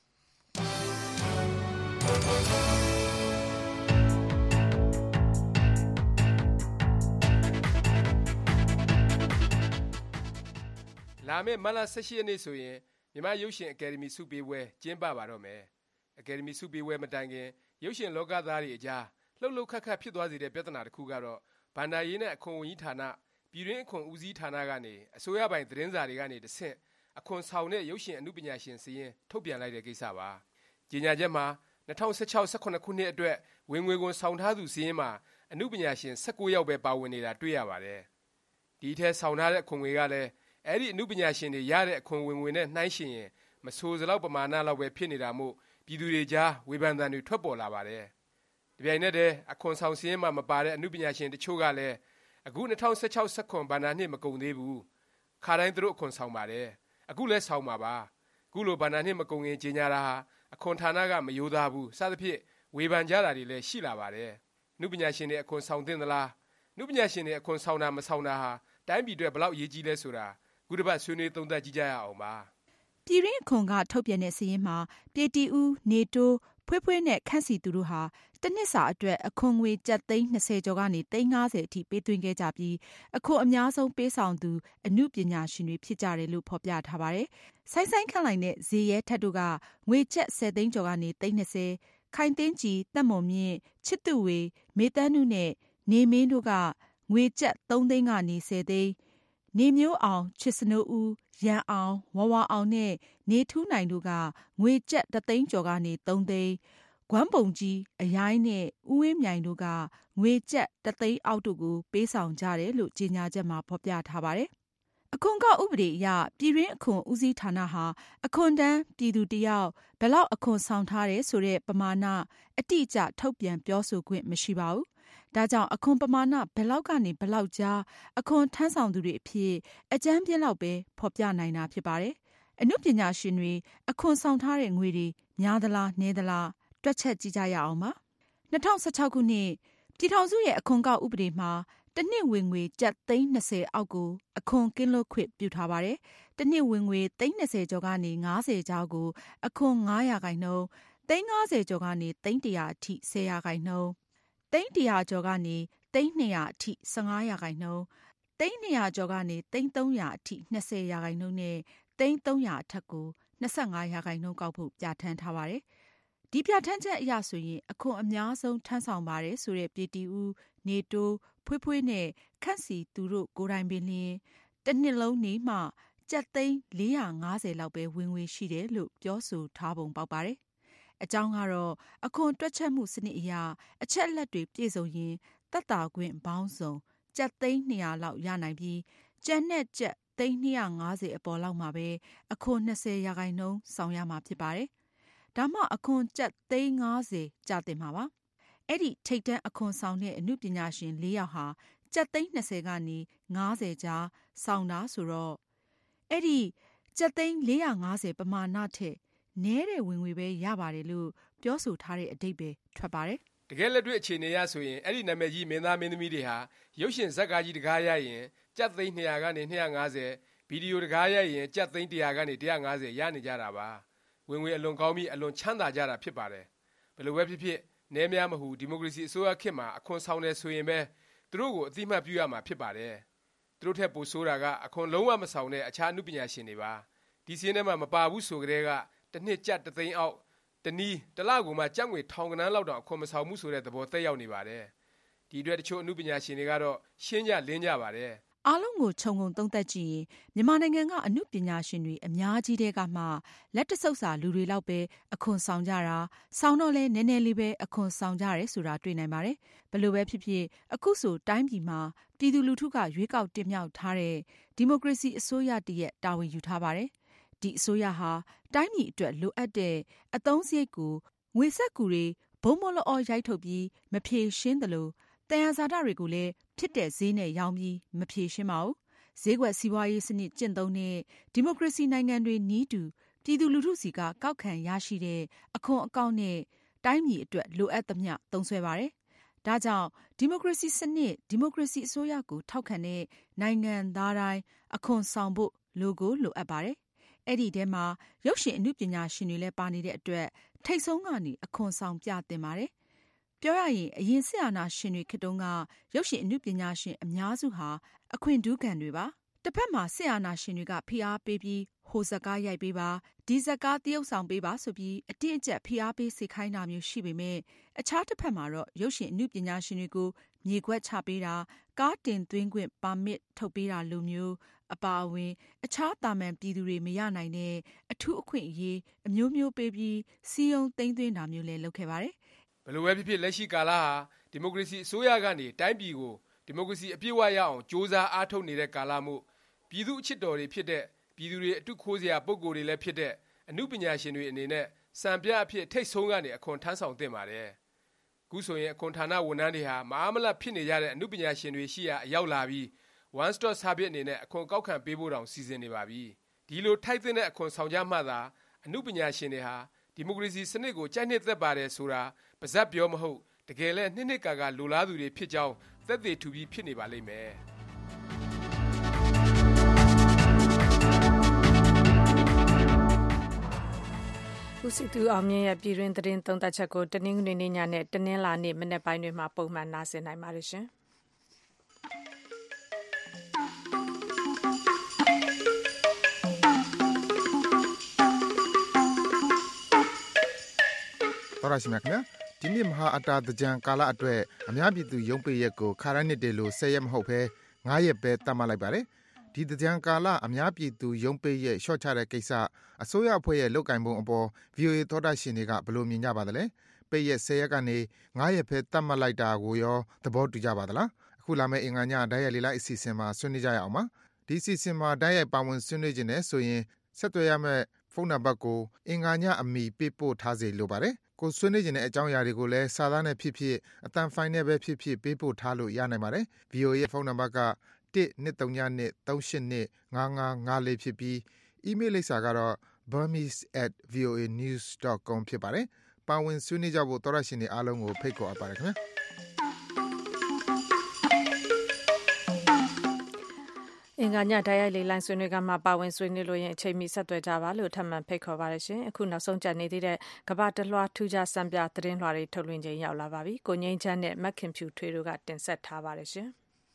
လာမယ့်မတ်လ18ရက်နေ့ဆိုရင်မြန်မာရုပ်ရှင်အကယ်ဒမီဆုပေးပွဲကျင်းပပါတော့မယ်အကယ်ဒမီဆုပေးပွဲမတိုင်ခင်ရုပ်ရှင်လောကသားတွေအကြားလှုပ်လှုပ်ခတ်ခတ်ဖြစ်သွားစေတဲ့ပြဿနာတစ်ခုကတော့ဘဏ္ဍာရေးနဲ့အခွန်ဝန်ကြီးဌာနပြည်တွင်းအခွန်ဦးစီးဌာနကနေအစိုးရပိုင်သတင်းစာတွေကနေတဆင့်အခွန်ဆောင်တဲ့ရုပ်ရှင်အမှုပညာရှင်စာရင်းထုတ်ပြန်လိုက်တဲ့ကိစ္စပါကြေညာချက်မှာ2016-18ခုနှစ်အတွက်ဝင်ငွေခွန်ဆောင်ထားသူစာရင်းမှာအမှုပညာရှင်19ယောက်ပဲပါဝင်နေတာတွေ့ရပါတယ်ဒီထဲဆောင်ထားတဲ့အခွန်ငွေကလည်းအဲ့ဒီအမှုပညာရှင်တွေရတဲ့အခွန်ဝင်ငွေနဲ့နှိုင်းယှဉ်ရင်မဆိုစလောက်ပမာဏလောက်ပဲဖြစ်နေတာမို့ပြည်သူတွေကြားဝေဖန်သံတွေထွက်ပေါ်လာပါတယ်။ဒီပြိုင်နက်တဲ့အခွန်ဆောင်စည်းမှာမပါတဲ့အမှုပညာရှင်တချို့ကလည်းအခု2016-17ဘဏ္ဍာနှစ်မကုန်သေးဘူး။ခါတိုင်းသူတို့အခွန်ဆောင်ပါတယ်။အခုလည်းဆောင်ပါပါ။အခုလိုဘဏ္ဍာနှစ်မကုန်ခင်ကြီးညာတာဟာအခွန်ဌာနကမယိုးသားဘူးစသဖြင့်ဝေဖန်ကြတာတွေလည်းရှိလာပါတယ်။အမှုပညာရှင်တွေအခွန်ဆောင်သင့်သလား။အမှုပညာရှင်တွေအခွန်ဆောင်တာမဆောင်တာဟာတိုင်းပြည်အတွက်ဘလောက်အရေးကြီးလဲဆိုတာခုတစ်ပတ်ဆွေးနွေးသုံးသပ်ကြည့်ကြရအောင်ပါပြည်ရင်းအခွန်ကထုတ်ပြန်တဲ့စာရင်းမှာပြည်တီဦးနေတိုးဖွေးဖွေးနဲ့ခန့်စီသူတို့ဟာတစ်နှစ်စာအတွက်အခွန်ငွေကျပ်သိန်း20ကျော်ကနေသိန်း50အထိပေးသွင်းခဲ့ကြပြီးအခွန်အများဆုံးပေးဆောင်သူအမှုပညာရှင်တွေဖြစ်ကြတယ်လို့ဖော်ပြထားပါတယ်။ဆိုင်းခန့်လိုက်တဲ့ဇေယျထက်တို့ကငွေကျပ်10သိန်းကျော်ကနေသိန်း20ခိုင်သိန်းကြီးတက်မွန်မြင့်ချစ်သူဝေမေတန်းနုနဲ့နေမင်းတို့ကငွေကျပ်3သိန်းကနေ10သိန်းနေမျိုးအောင်ချစ်စနိုးဦးရန်အောင်ဝဝအောင်နဲ့နေထူးနိုင်တို့ကငွေကျပ်3သိန်းကျော်ကနေ3သိန်းဂွမ်းပုံကြီးအရိုင်းနဲ့ဦးဝင်းမြိုင်တို့ကငွေကျပ်3သိန်းအောက်တို့ကိုပေးဆောင်ကြတယ်လို့ကြေညာချက်မှာဖော်ပြထားပါတယ်။အခွန်ကောက်ဥပဒေအရပြည်တွင်းအခွန်ဦးစီးဌာနဟာအခွန်တန်းပြည်သူတယောက်ဘယ်လောက်အခွန်ဆောင်ထားတယ်ဆိုတဲ့ပမာဏအတိအကျထုတ်ပြန်ပြောဆိုခွင့်မရှိပါဘူး။ဒါကြောင့်အခွန်ပမာဏဘယ်လောက်ကနေဘယ်လောက်ကြားအခွန်ထမ်းဆောင်သူတွေအဖြစ်အကြမ်းပြင်းလောက်ပဲဖော်ပြနိုင်တာဖြစ်ပါတယ်။အမှုပညာရှင်တွေအခွန်ဆောင်ထားတဲ့ငွေတွေများသလားနည်းသလားတွက်ချက်ကြည့်ကြရအောင်ပါ။2016ခုနှစ်ပြည်ထောင်စုရဲ့အခွန်ကောက်ဥပဒေမှာတစ်နှစ်ဝင်ငွေကျပ်သိန်း20အောက်ကိုအခွန်ကင်းလွတ်ခွင့်ပြုထားပါတယ်။တစ်နှစ်ဝင်ငွေသိန်း20ကျော်ကနေ90ကျော်ကိုအခွန်9%သိန်း50ကျော်ကနေသိန်း100အထိ10%သိန်း100ကျော်ကနေသိန်း200အထိ15%သိန်း200ကျော်ကနေသိန်း300အထိ20%နဲ့သိန်း300အထက်ကို25%ကောက်ဖို့ပြဋ္ဌာန်းထားပါတယ်။ဒီပြဋ္ဌာန်းချက်အရဆိုရင်အခွန်အများဆုံးထမ်းဆောင်ပါတယ်ဆိုတဲ့ပြည်တီဦးနေတိုးဖွေးဖွေးနဲ့ခန့်စီသူတို့ကိုယ်တိုင်ပင်လျင်တစ်နှစ်လုံးနေမှကျပ်သိန်း450လောက်ပဲဝင်ငွေရှိတယ်လို့ပြောဆိုထားပုံပေါက်ပါတယ်။အကြောင်းကတော့အခွန်တွက်ချက်မှုစနစ်အရအချက်အလက်တွေပြည့်စုံရင်သက်သာခွင့်ပေါင်းစုံကျပ်သိန်း200လောက်ရနိုင်ပြီးကျန်တဲ့ကျပ်သိန်း250အပေါ်လောက်မှာပဲအခွန်20%ဆောင်ရမှာဖြစ်ပါတယ်။ဒါမှအခွန်ကျပ်သိန်း50ကျတင်မှာပါ။အဲ့ဒီထိပ်တန်းအခွန်ဆောင်တဲ့အမှုပညာရှင်4ယောက်ဟာကျပ်သိန်း20ကနေ90ကြားဆောင်တာဆိုတော့အဲ့ဒီကျပ်သိန်း450ပမာဏထက်နည်းတဲ့ဝင်ငွေပဲရပါတယ်လို့ပြောဆိုထားတဲ့အဓိပ္ပာယ်ထွက်ပါတယ်။တတကယ်လက်တွေ့အခြေအနေရဆိုရင်အဲ့ဒီနာမည်ကြီးမင်းသားမင်းသမီးတွေဟာရုပ်ရှင်ဇာတ်ကားကြီးတကားရရင်ကျပ်သိန်း 200 ကနေ 250ဗီဒီယိုတကားရရင်ကျပ်သိန်း 100 ကနေ 150ရနေကြတာပါဝင်ငွေအလွန်ကောင်းပြီးအလွန်ချမ်းသာကြတာဖြစ်ပါတယ်ဘယ်လိုပဲဖြစ်ဖြစ်နဲများမဟုဒီမိုကရေစီအစိုးရခေတ်မှာအခွန်ဆောင်တယ်ဆိုရင်ပဲသူတို့ကိုအသိမှတ်ပြုရမှာဖြစ်ပါတယ်သူတို့ထက်ပိုဆိုးတာကအခွန်လုံးဝမဆောင်တဲ့အခြားအမှုပညာရှင်တွေပါဒီစင်းထဲမှာမပါဘူးဆိုကြတဲ့ကတစ်နှစ်ကျပ်3သိန်းအောက်တနည်းတစ်လကိုမှကျပ်ငွေထောင်ကနန်းလောက်တောင်အခွန်မဆောင်မှုဆိုတဲ့သဘောသက်ရောက်နေပါတယ်ဒီအတွက်တချို့အမှုပညာရှင်တွေကတော့ရှင်းကြလင်းကြပါတယ်အားလုံးကိုခြုံငုံသုံးသပ်ကြည့်ရင်မြန်မာနိုင်ငံကအနုပညာရှင်တွေအများကြီးတဲကမှလက်တဆုပ်စာလူတွေလောက်ပဲအခွန်ဆောင်ကြတာဆောင်တော့လဲနည်းနည်းလေးပဲအခွန်ဆောင်ကြရဲဆိုတာတွေ့နိုင်ပါတယ်ဘလို့ပဲဖြစ်ဖြစ်အခုဆိုတိုင်းပြည်မှာပြည်သူလူထုကရွေးကောက်တင်မြှောက်ထားတဲ့ဒီမိုကရေစီအစိုးရတရက်တာဝန်ယူထားပါတယ်ဒီအစိုးရဟာတိုင်းပြည်အတွက်လိုအပ်တဲ့အသုံးစရိတ်ကိုငွေဆက်ကူတွေဘုံမလောရိုက်ထုတ်ပြီးမဖြေရှင်းသလိုတန်ရာဇာတတွေကိုလည်းဖြစ်တဲ့ဈေးနဲ့ရောင်းပြီးမဖြေရှင်းပါဘူးဈေးကွက်စီးပွားရေးစနစ်ကျင့်သုံးတဲ့ဒီမိုကရေစီနိုင်ငံတွေနီးတူပြည်သူလူထုစီကကောက်ခံရရှိတဲ့အခွန်အကောက်နဲ့တိုင်းပြည်အတွက်လိုအပ်သမျှသုံးစွဲပါတယ်ဒါကြောင့်ဒီမိုကရေစီစနစ်ဒီမိုကရေစီအစိုးရကိုထောက်ခံတဲ့နိုင်ငံသားတိုင်းအခွန်ဆောင်ဖို့လိုအပ်ပါတယ်အဲ့ဒီထဲမှာရုပ်ရှင်အနုပညာရှင်တွေလည်းပါနေတဲ့အတွက်ထိတ်ဆုံးကနေအခွန်ဆောင်ပြသင်ပါတယ်ပြောရရင်အရင်ဆရာနာရှင်တွေခေတ်တုန်းကရုပ်ရှင်အနုပညာရှင်အများစုဟာအခွင့်ဒုခံတွေပါတစ်ဖက်မှာဆရာနာရှင်တွေကဖိအားပေးပြီးဟိုဇက်ကားရိုက်ပေးပါဒီဇက်ကားတရုပ်ဆောင်ပေးပါဆိုပြီးအတင်းအကျပ်ဖိအားပေးစေခိုင်းတာမျိုးရှိပေမဲ့အခြားတစ်ဖက်မှာတော့ရုပ်ရှင်အနုပညာရှင်တွေကိုမြေခွက်ချပေးတာကားတင်သွင်းခွင့်ပါမစ်ထုတ်ပေးတာလိုမျိုးအပါအဝင်အခြားတာမန်ပြည်သူတွေမရနိုင်တဲ့အထူးအခွင့်အရေးအမျိုးမျိုးပေးပြီးစီယုံသိမ်းသွင်းတာမျိုးလည်းလုပ်ခဲ့ပါတယ်ဘယ်လိုပဲဖြစ်ဖြစ်လက်ရှိကာလဟာဒီမိုကရေစီအစိုးရကနေတိုင်းပြည်ကိုဒီမိုကရေစီအပြည့်အဝရအောင်စ조사အားထုတ်နေတဲ့ကာလမှုပြည်သူအချစ်တော်တွေဖြစ်တဲ့ပြည်သူတွေအတုခိုးစရာပုံကိုယ်တွေလည်းဖြစ်တဲ့အမှုပညာရှင်တွေအနေနဲ့စံပြအဖြစ်ထိတ်ဆုံးကနေအခွန်ထမ်းဆောင်သင့်ပါတယ်ခုဆိုရင်အခွန်ဌာနဝန်ထမ်းတွေဟာမအားမလတ်ဖြစ်နေကြတဲ့အမှုပညာရှင်တွေရှိရာအရောက်လာပြီး one stop service အနေနဲ့အခွန်ကောက်ခံပေးဖို့တောင်စီစဉ်နေပါပြီဒီလိုထိုက်တဲ့အခွန်ဆောင်ကြမှသာအမှုပညာရှင်တွေဟာဒီမိုကရေစီစနစ်ကိုကြိုက်နှစ်သက်ပါတယ်ဆိုတာပါဇက်ပြောမဟုတ်တကယ်လဲနှစ်ကာလိုလားသူတွေဖြစ်ကြောင်းသက်သေထူပြီးဖြစ်နေပါလိမ့်မယ်ဦးစီသူအောင်မြင့်ရဲ့ပြည်တွင်းသတင်းသုံးသပ်ချက်ကိုတနင်္ဂနွေနေ့ညနဲ့တနင်္လာနေ့မနက်ပိုင်းတွေမှာပုံမှန်နားဆင်နိုင်ပါတယ်ရှင်တော်ရရှိမြခင်ဗျာဒီနေ့မဟာအတာတကြံကာလအတွက်အများပြည်သူရုံးပိတ်ရက်ကိုခါရနှစ်တည်းလို့10ရက်မဟုတ်ဘဲ9ရက်ပဲတတ်မှတ်လိုက်ပါတယ်ဒီတကြံကာလအများပြည်သူရုံးပိတ်ရက်ရှော့ချတဲ့ကိစ္စအစိုးရအဖွဲ့ရဲ့လုပ်ကင်ပုံအပေါ် VOA သောတာရှင်တွေကဘယ်လိုမြင်ကြပါသလဲပိတ်ရက်10ရက်ကနေ9ရက်ပဲတတ်မှတ်လိုက်တာကိုရောသဘောတူကြပါသလားအခုလာမယ့်အင်္ဂါညဓာတ်ရိုက်လေးလိုက်အစီအစဉ်မှာဆွေးနွေးကြရအောင်ပါဒီအစီအစဉ်မှာဓာတ်ရိုက်ပါဝင်ဆွေးနွေးခြင်းနဲ့ဆိုရင်ဆက်သွယ်ရမယ့်ဖုန်းနံပါတ်ကိုအင်္ဂါညအမီပေးပို့ထားစေလိုပါတယ်ကိုဆွေးနွေးခြင်းတဲ့အကြောင်းအရာတွေကိုလည်းစာသားနဲ့ဖြစ်ဖြစ်အတန်ဖိုင်နဲ့ပဲဖြစ်ဖြစ်ပေးပို့ထားလို့ရနိုင်ပါတယ် VOA ရဲ့ဖုန်းနံပါတ်က123255554ဖြစ်ပြီး email လိပ်စာကတော့ burmese@voanews.com ဖြစ်ပါတယ်ပါဝင်ဆွေးနွေးကြဖို့သောရရှင်တွေအားလုံးကိုဖိတ်ခေါ်အပ်ပါတယ်ခင်ဗျာအင်္ဂါညဓာတ်ရိုက်လေးလိုင်းဆွေးနွေးကမှပါဝင်ဆွေးနွေးလို့ရင်အချိန်မီဆက်သွယ်ကြပါလို့ထပ်မံဖိတ်ခေါ်ပါရရှင်အခုနောက်ဆုံးကြနေသေးတဲ့ကမ္ဘာတလွှာထူးခြားစံပြသတင်းလွှာတွေထုတ်လွှင့်ခြင်းရောက်လာပါပြီကိုငိမ့်ချမ်းနဲ့မက်ခင်ဖြူထွေးတို့ကတင်ဆက်ထားပါရရှင်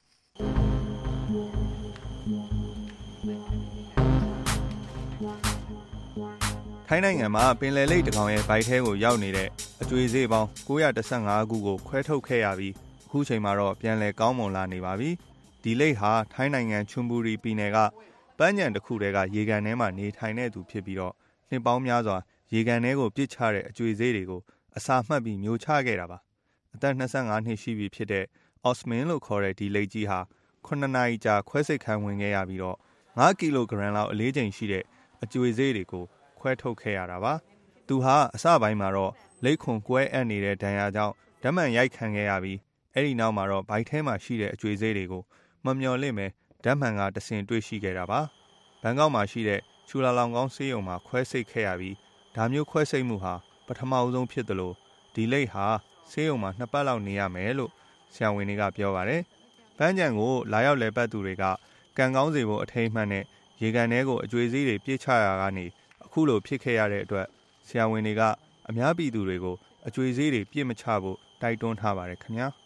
ထိုင်းနိုင်ငံမှာပင်လယ်လိပ်တကောင်ရဲ့ဗိုက်ထဲကိုရောက်နေတဲ့အကျွေးစေးပေါင်း915ခုကိုခွဲထုတ်ခဲ့ရပြီးအခုချိန်မှာတော့ပြန်လည်ကောင်းမွန်လာနေပါပြီဒီလိပ်ဟာထိုင်းနိုင်ငံချွန်ဘူရီပြည်နယ်ကပန်းညံတစ်ခုတည်းကရေကန်ထဲမှာနေထိုင်တဲ့သူဖြစ်ပြီးတော့နှစ်ပေါင်းများစွာရေကန်ထဲကိုပစ်ချတဲ့အကျွေးစေးတွေကိုအစာမှတ်ပြီးမျိုးချခဲ့တာပါအသက်25နှစ်ရှိပြီဖြစ်တဲ့အော့စမင်လို့ခေါ်တဲ့ဒီလိပ်ကြီးဟာ9နာရီကြာခွဲစိတ်ခန်းဝင်ခဲ့ရပြီးတော့5ကီလိုဂရမ်လောက်အလေးချိန်ရှိတဲ့အကျွေးစေးတွေကိုခွဲထုတ်ခဲ့ရတာပါသူဟာအစပိုင်းမှာတော့လိပ်ခွန်ကွဲအပ်နေတဲ့ဒဏ်ရာကြောင့်ဓာတ်မှန်ရိုက်ခံခဲ့ရပြီးအဲ့ဒီနောက်မှာတော့ဗိုက်ထဲမှာရှိတဲ့အကျွေးစေးတွေကိုမမျော်လင့်ပဲဓာတ်မှန်ကတဆင်တွေ့ရှိခဲ့တာပါဘန်ကောက်မှာရှိတဲ့ချူလာလောင်ကောင်းဆေးရုံမှာခွဲစိတ်ခဲ့ရပြီးဒါမျိုးခွဲစိတ်မှုဟာပထမအဆုံးဖြစ်တယ်လို့ဒီလိပ်ဟာဆေးရုံမှာ2 ပတ်လောက်နေရမယ်လို့ဆရာဝန်တွေကပြောပါတယ်။ပန်းခြံကိုလာရောက်လဲပတ်သူတွေကကံကောင်းစေဖို့အထိမ်းအမှတ်နဲ့ရေကန်ထဲကိုအကျွေးစည်းတွေပြစ်ချရာကနေအခုလိုဖြစ်ခဲ့ရတဲ့အတွက်ဆရာဝန်တွေကအများပြည်သူတွေကိုအကျွေးစည်းတွေပြစ်မချဖို့တိုက်တွန်းထားပါတယ်ခင်ဗျာ။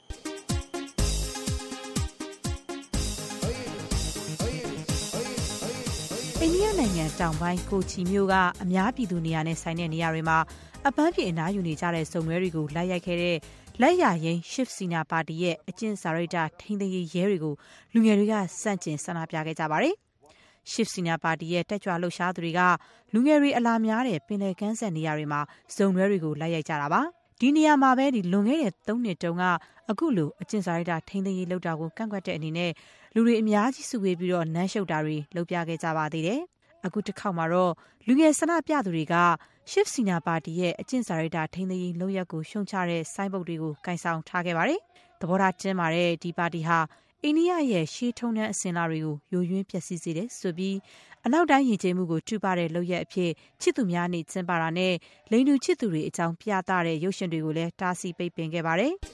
အိန္ဒိယနိုင်ငံတောင်ပိုင်းကိုချီမြို့ကအများပြည်သူနေရာနဲ့ဆိုင်တဲ့နေရာတွေမှာအပန်းဖြေအနားယူနေကြတဲ့စုံတွဲတွေကိုလိုက်ရိုက်ခဲ့တဲ့လက်ရရင် Shiv Sena ပါတီရဲ့အကျင့်စာရိတ္တထိန်းသိမ်းရေးရဲတွေကိုလူငယ်တွေကစန့်ကျင်ဆန္ဒပြခဲ့ကြပါတယ်။ Shiv Sena ပါတီရဲ့တက်ကြွလှုပ်ရှားသူတွေကလူငယ်တွေအလာများတဲ့ပင်လယ်ကမ်းစပ်နေရာတွေမှာစုံတွဲတွေကိုလိုက်ရိုက်ကြတာပါ။ဒီနေရာမှာပဲလွန်ခဲ့တဲ့3 နှစ်တုန်းကအခုလိုအကျင့်စာရိတ္တထိန်းသိမ်းရေးလုပ်တာကိုကန့်ကွက်တဲ့အနေနဲ့လူတွေအများကြီးစုဝေးပြီးတော့နမ်းရှုပ်တာတွေလုပ်ပြခဲ့ကြပါသေးတယ်။အခုတစ်ခေါက်မှာတော့လူငယ်ဆန္ဒပြသူတွေကShiv Sena ပါတီရဲ့အကျင့်စာရိတ္တထိန်းသိမ်းရေးလုပ်ရက်ကိုရှုံချတဲ့ဆိုင်းဘုတ်တွေကိုကင်ဆောင်ထားခဲ့ပါတယ်။သဘောထားကျင်းမာတဲ့ဒီပါတီဟာအိန္ဒိယရဲ့ရှေးထုံးတမ်းအစဉ်အလာတွေကိုယိုယွင်းပျက်စီးစေတယ်ဆိုပြီးအနောက်တိုင်းယဉ်ကျေးမှုကိုတူပါတဲ့လုပ်ရက်အဖြစ်ချစ်သူများနေ့ကျင်းပတာနဲ့လိင်တူချစ်သူတွေအကြောင်းပြသတဲ့ရုပ်ရှင်တွေကိုလည်းတားဆီးပိတ်ပင်ခဲ့ပါတယ်။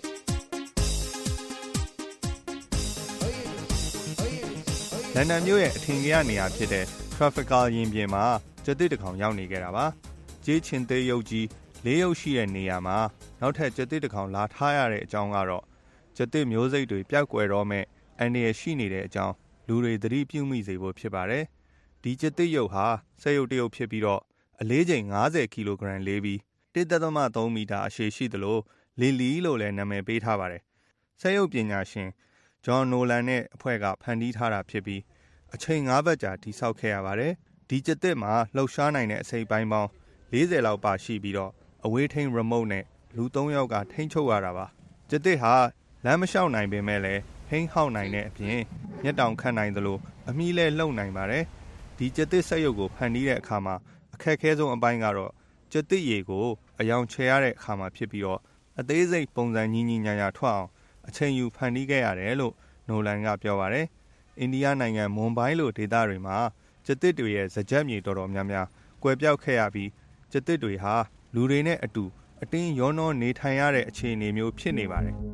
လန်ဒန်မြို့ရဲ့အထင်ကြီးနေရာဖြစ်တဲ့ Trafalgar ရင်ပြင်မှာကျသစ်တစ်ကောင်ရောက်နေခဲ့တာပါ။ကြေးချင်းသေးရုပ်ကြီး၄ ရုပ်ရှိတဲ့နေရာမှာနောက်ထပ်ကျသစ်တစ်ကောင်လာထားရတဲ့အကြောင်းကတော့ကျသစ်မျိုးစိတ်တွေပျောက်ကွယ်တော့မဲ့အန္တရာယ်ရှိနေတဲ့အကြောင်းလူတွေသတိပြုမိစေဖို့ဖြစ်ပါတယ်။ဒီကျသစ်ရုပ်ဟာစက်ရုပ်တစ်ရုပ်ဖြစ်ပြီးတော့အလေးချိန်50 ကီလိုဂရမ်လေးပြီး 1.3 မီတာအရှည်ရှိသလိုလီလီလို့လည်းနာမည်ပေးထားပါတယ်။စက်ရုပ်ပညာရှင်ဂျွန်နိုလန်နဲ့အဖွဲ့ကဖန်တီးထားတာဖြစ်ပြီးအချိန်9 ပတ်ကြာတည်ဆောက်ခဲ့ရပါတယ်။ဒီကျသစ်မှာလှုပ်ရှားနိုင်တဲ့အစိပ်ပိုင်းပေါင်း40 လောက်ပါရှိပြီးတော့အဝေးထိန်း remote နဲ့လူ3 ယောက်ကထိန်းချုပ်ရတာပါ။ကျသစ်ဟာလမ်းမလျှောက်နိုင်ပေမဲ့လည်းဟိန်းဟောက်နိုင်တဲ့အပြင်မျက်တောင်ခတ်နိုင်သလိုအမီးလဲလှုပ်နိုင်ပါတယ်။ဒီကျသစ်စက်ရုပ်ကိုဖန်တီးတဲ့အခါမှာအခက်အခဲဆုံးအပိုင်းကတော့ကျသစ်ရေကိုအယောင်ချဲရတဲ့အခါမှာဖြစ်ပြီးတော့အသေးစိတ်ပုံစံညီညီညာညာထွက်အောင်အချိန်ယူဖန်တီးခဲ့ရတယ်လို့နိုလန်ကပြောပါတယ်။အိန္ဒိယနိုင်ငံမွန်ဘိုင်းလိုဒေသတွေမှာကျသစ်တွေရဲ့စကြက်မြေတော်တော်များများကွယ်ပြောက်ခဲ့ရပြီးကျသစ်တွေဟာလူတွေနဲ့အတူအတင်းရောနှောနေထိုင်ရတဲ့အခြေအနေမျိုးဖြစ်နေပါတယ်။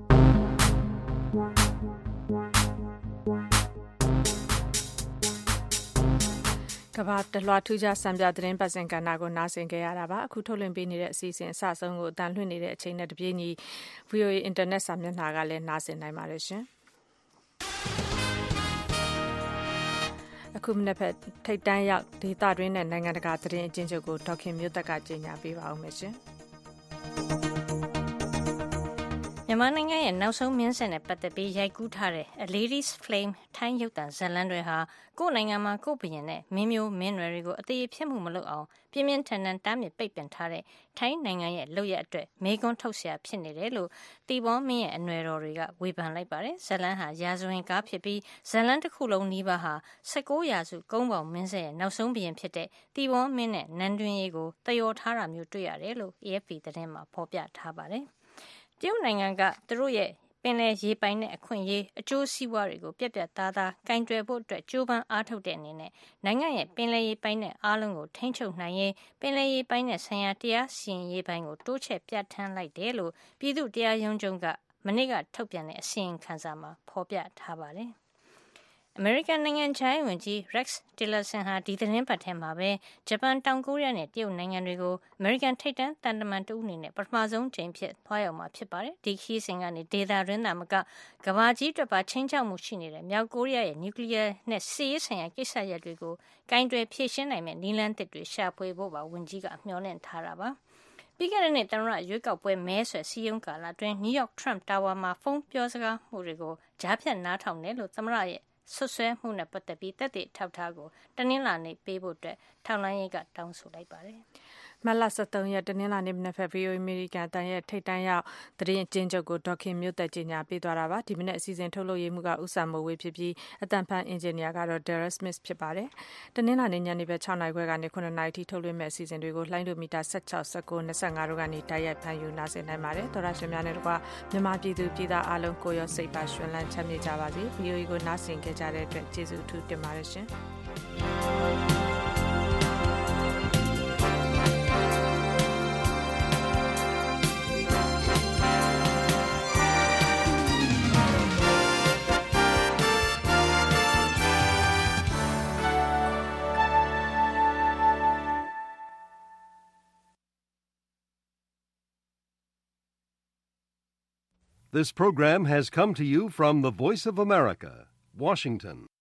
ကဘာတလွှာထူးခြားစံပြသတင်းပတ်စင်ကဏ္ဍကိုနားဆင်ခဲ့ရတာပါအခုထုတ်လွှင့်ပေးနေတဲ့အစီအစဉ်အစဆုံးကိုအတန်လွှင့်နေတဲ့အချိန်နဲ့တပြေးညီ VOA အင်တာနက်စာမျက်နှာကလည်းနားဆင်နိုင်ပါတယ်ရှင်အခုမနေ့ဖက်ထိတ်တန်းရောက်ဒေသတွင်းနဲ့နိုင်ငံတကာသတင်းအကျဉ်းချုပ်ကိုဒေါက်ခင်မျိုးသက်ကကြေညာပေးပါဦးမယ်ရှင်မြန်မာနိုင်ငံရဲ့နောက်ဆုံးမြင်းဆက်နဲ့ပတ်သက်ပြီးရိုက်ကူးထားတဲ့ A Lady's Flame ထိုင်းရုပ်သံဇာတ်လမ်းတွေဟာကိုယ့်နိုင်ငံမှာကိုယ့်ဘုရင်နဲ့မင်းမျိုးမင်းနွယ်တွေကိုအသေးဖြစ်မှုမလုပ်အောင်ပြင်းပြင်းထန်ထန်တားမြစ်ပိတ်ပင်ထားတဲ့ထိုင်းနိုင်ငံရဲ့လုပ်ရအတွက်မေးခွန်းထုတ်เสียဖြစ်နေတယ်လို့တီဘောမင်းရဲ့အနွယ်တော်တွေကဝေဖန်လိုက်ပါတယ်ဇာတ်လမ်းဟာရာဇဝင်ကားဖြစ်ပြီးဇာတ်လမ်းတစ်ခုလုံးနီးပါးဟာ19ရာစုကုန်းပေါင်မင်းဆက်ရဲ့နောက်ဆုံးဘုရင်ဖြစ်တဲ့တီဘောမင်းနဲ့နန်းတွင်းရေးကိုတယောထားတာမျိုးတွေ့ရတယ်လို့ AFP သတင်းမှာဖော်ပြထားပါတယ်တရုတ်နိုင်ငံကသူတို့ရဲ့ပင်လယ်ရေပိုင်တဲ့အခွင့်အရေးအကျိုးစီးပွားတွေကိုပြက်ပြက်သားသားကင်တွယ်ဖို့အတွက်ကြိုးပမ်းအားထုတ်တဲ့အနေနဲ့နိုင်ငံရဲ့ပင်လယ်ရေပိုင်တဲ့အားလုံးကိုထိန်းချုပ်နိုင်ရေးပင်လယ်ရေပိုင်တဲ့ဆိုင်ရာတရားစီရင်ရေးပိုင်းကိုတိုးချဲ့ပြဋ္ဌာန်းလိုက်တယ်လို့ပြည်သူ့တရားရုံးချုပ်ကမနေ့ကထုတ်ပြန်တဲ့အစီရင်ခံစာမှာဖော်ပြထားပါတယ်။အမေရိကန်နိုင်ငံခြားရေးဝန်ကြီး Rex Tillerson ဟာဒီသတင်းပတ်ထဲမှာပဲဂျပန်တောင်ကိုရီးယားနဲ့တရုတ်နိုင်ငံတွေကိုအမေရိကန်ထိပ်တန်းတန်တမန်တဦးအနေနဲ့ပထမဆုံးချိန်ဖြစ်သွားရောက်မှာဖြစ်ပါတယ်။ဒီခီးစဉ်ကနေဒေသတွင်းသာမကကမ္ဘာကြီးအတွက်ပါချင်းချောက်မှုရှိနေတဲ့မြောက်ကိုရီးယားရဲ့နျူကလ িয়ার နဲ့စစ်ရေးဆိုင်ရာကိစ္စရပ်တွေကိုကင်တွယ်ဖြေရှင်းနိုင်မယ့်နည်းလမ်းသစ်တွေရှာဖွေဖို့ပါဝန်ကြီးကမျှော်လင့်ထားတာပါ။ပြီးခဲ့တဲ့နှစ်သမ္မတရွေးကောက်ပွဲမဲဆွယ်စည်းရုံးကာလအတွင်းနယူးယောက် Trump Tower မှာဖုန်းပြောစကားမှုတွေကိုကြားဖြတ်နားထောင်တယ်လို့သမ္မတရဲ့ဆွဆွဲမှုနဲ့ပတ်သက်ပြီးသက်သေထောက်ထားကိုတနင်္လာနေ့ပေးဖို့အတွက်ထောက်လှမ်းရေးကတောင်းဆိုလိုက်ပါတယ်။မတ်လ23ရက်တနင်္လာနေ့မနက်ဖက် VOA အမေရိကန်တန်ရဲ့ထိတ်တန်းရောက်သတင်းအကျဉ်းချုပ်ကိုဒေါက်ခင်မျိုးသက်ကြီးညာပေးသွားတာပါဒီမနေ့အစီအစဉ်ထုတ်လုပ်ရေးမှုကဥစားမိုးဝေးဖြစ်ပြီးအတန်ဖန်အင်ဂျင်နီယာကတော့ Daryl Smith ဖြစ်ပါတယ်တနင်္လာနေ့ညနေဘက်6နာရီခွဲကနေ9နာရီထိထုတ်လွှင့်မဲ့အစီအစဉ်တွေကိုလှိုင်းဒိုမီတာ16 19 25တို့ကနေတိုက်ရိုက်ဖန်ယူနားဆင်နိုင်ပါတယ်သောရရှင်များနဲ့တကွမြန်မာပြည်သူပြည်သားအားလုံးကိုရောစိတ်ပါရှင်လန်းချမ်းမြေ့ကြပါစေ VOA ကိုနားဆင်ကြတဲ့အတွက်ကျေးဇူးအထူးတင်ပါတယ်ရှင် This program has come to you from the Voice of America, Washington.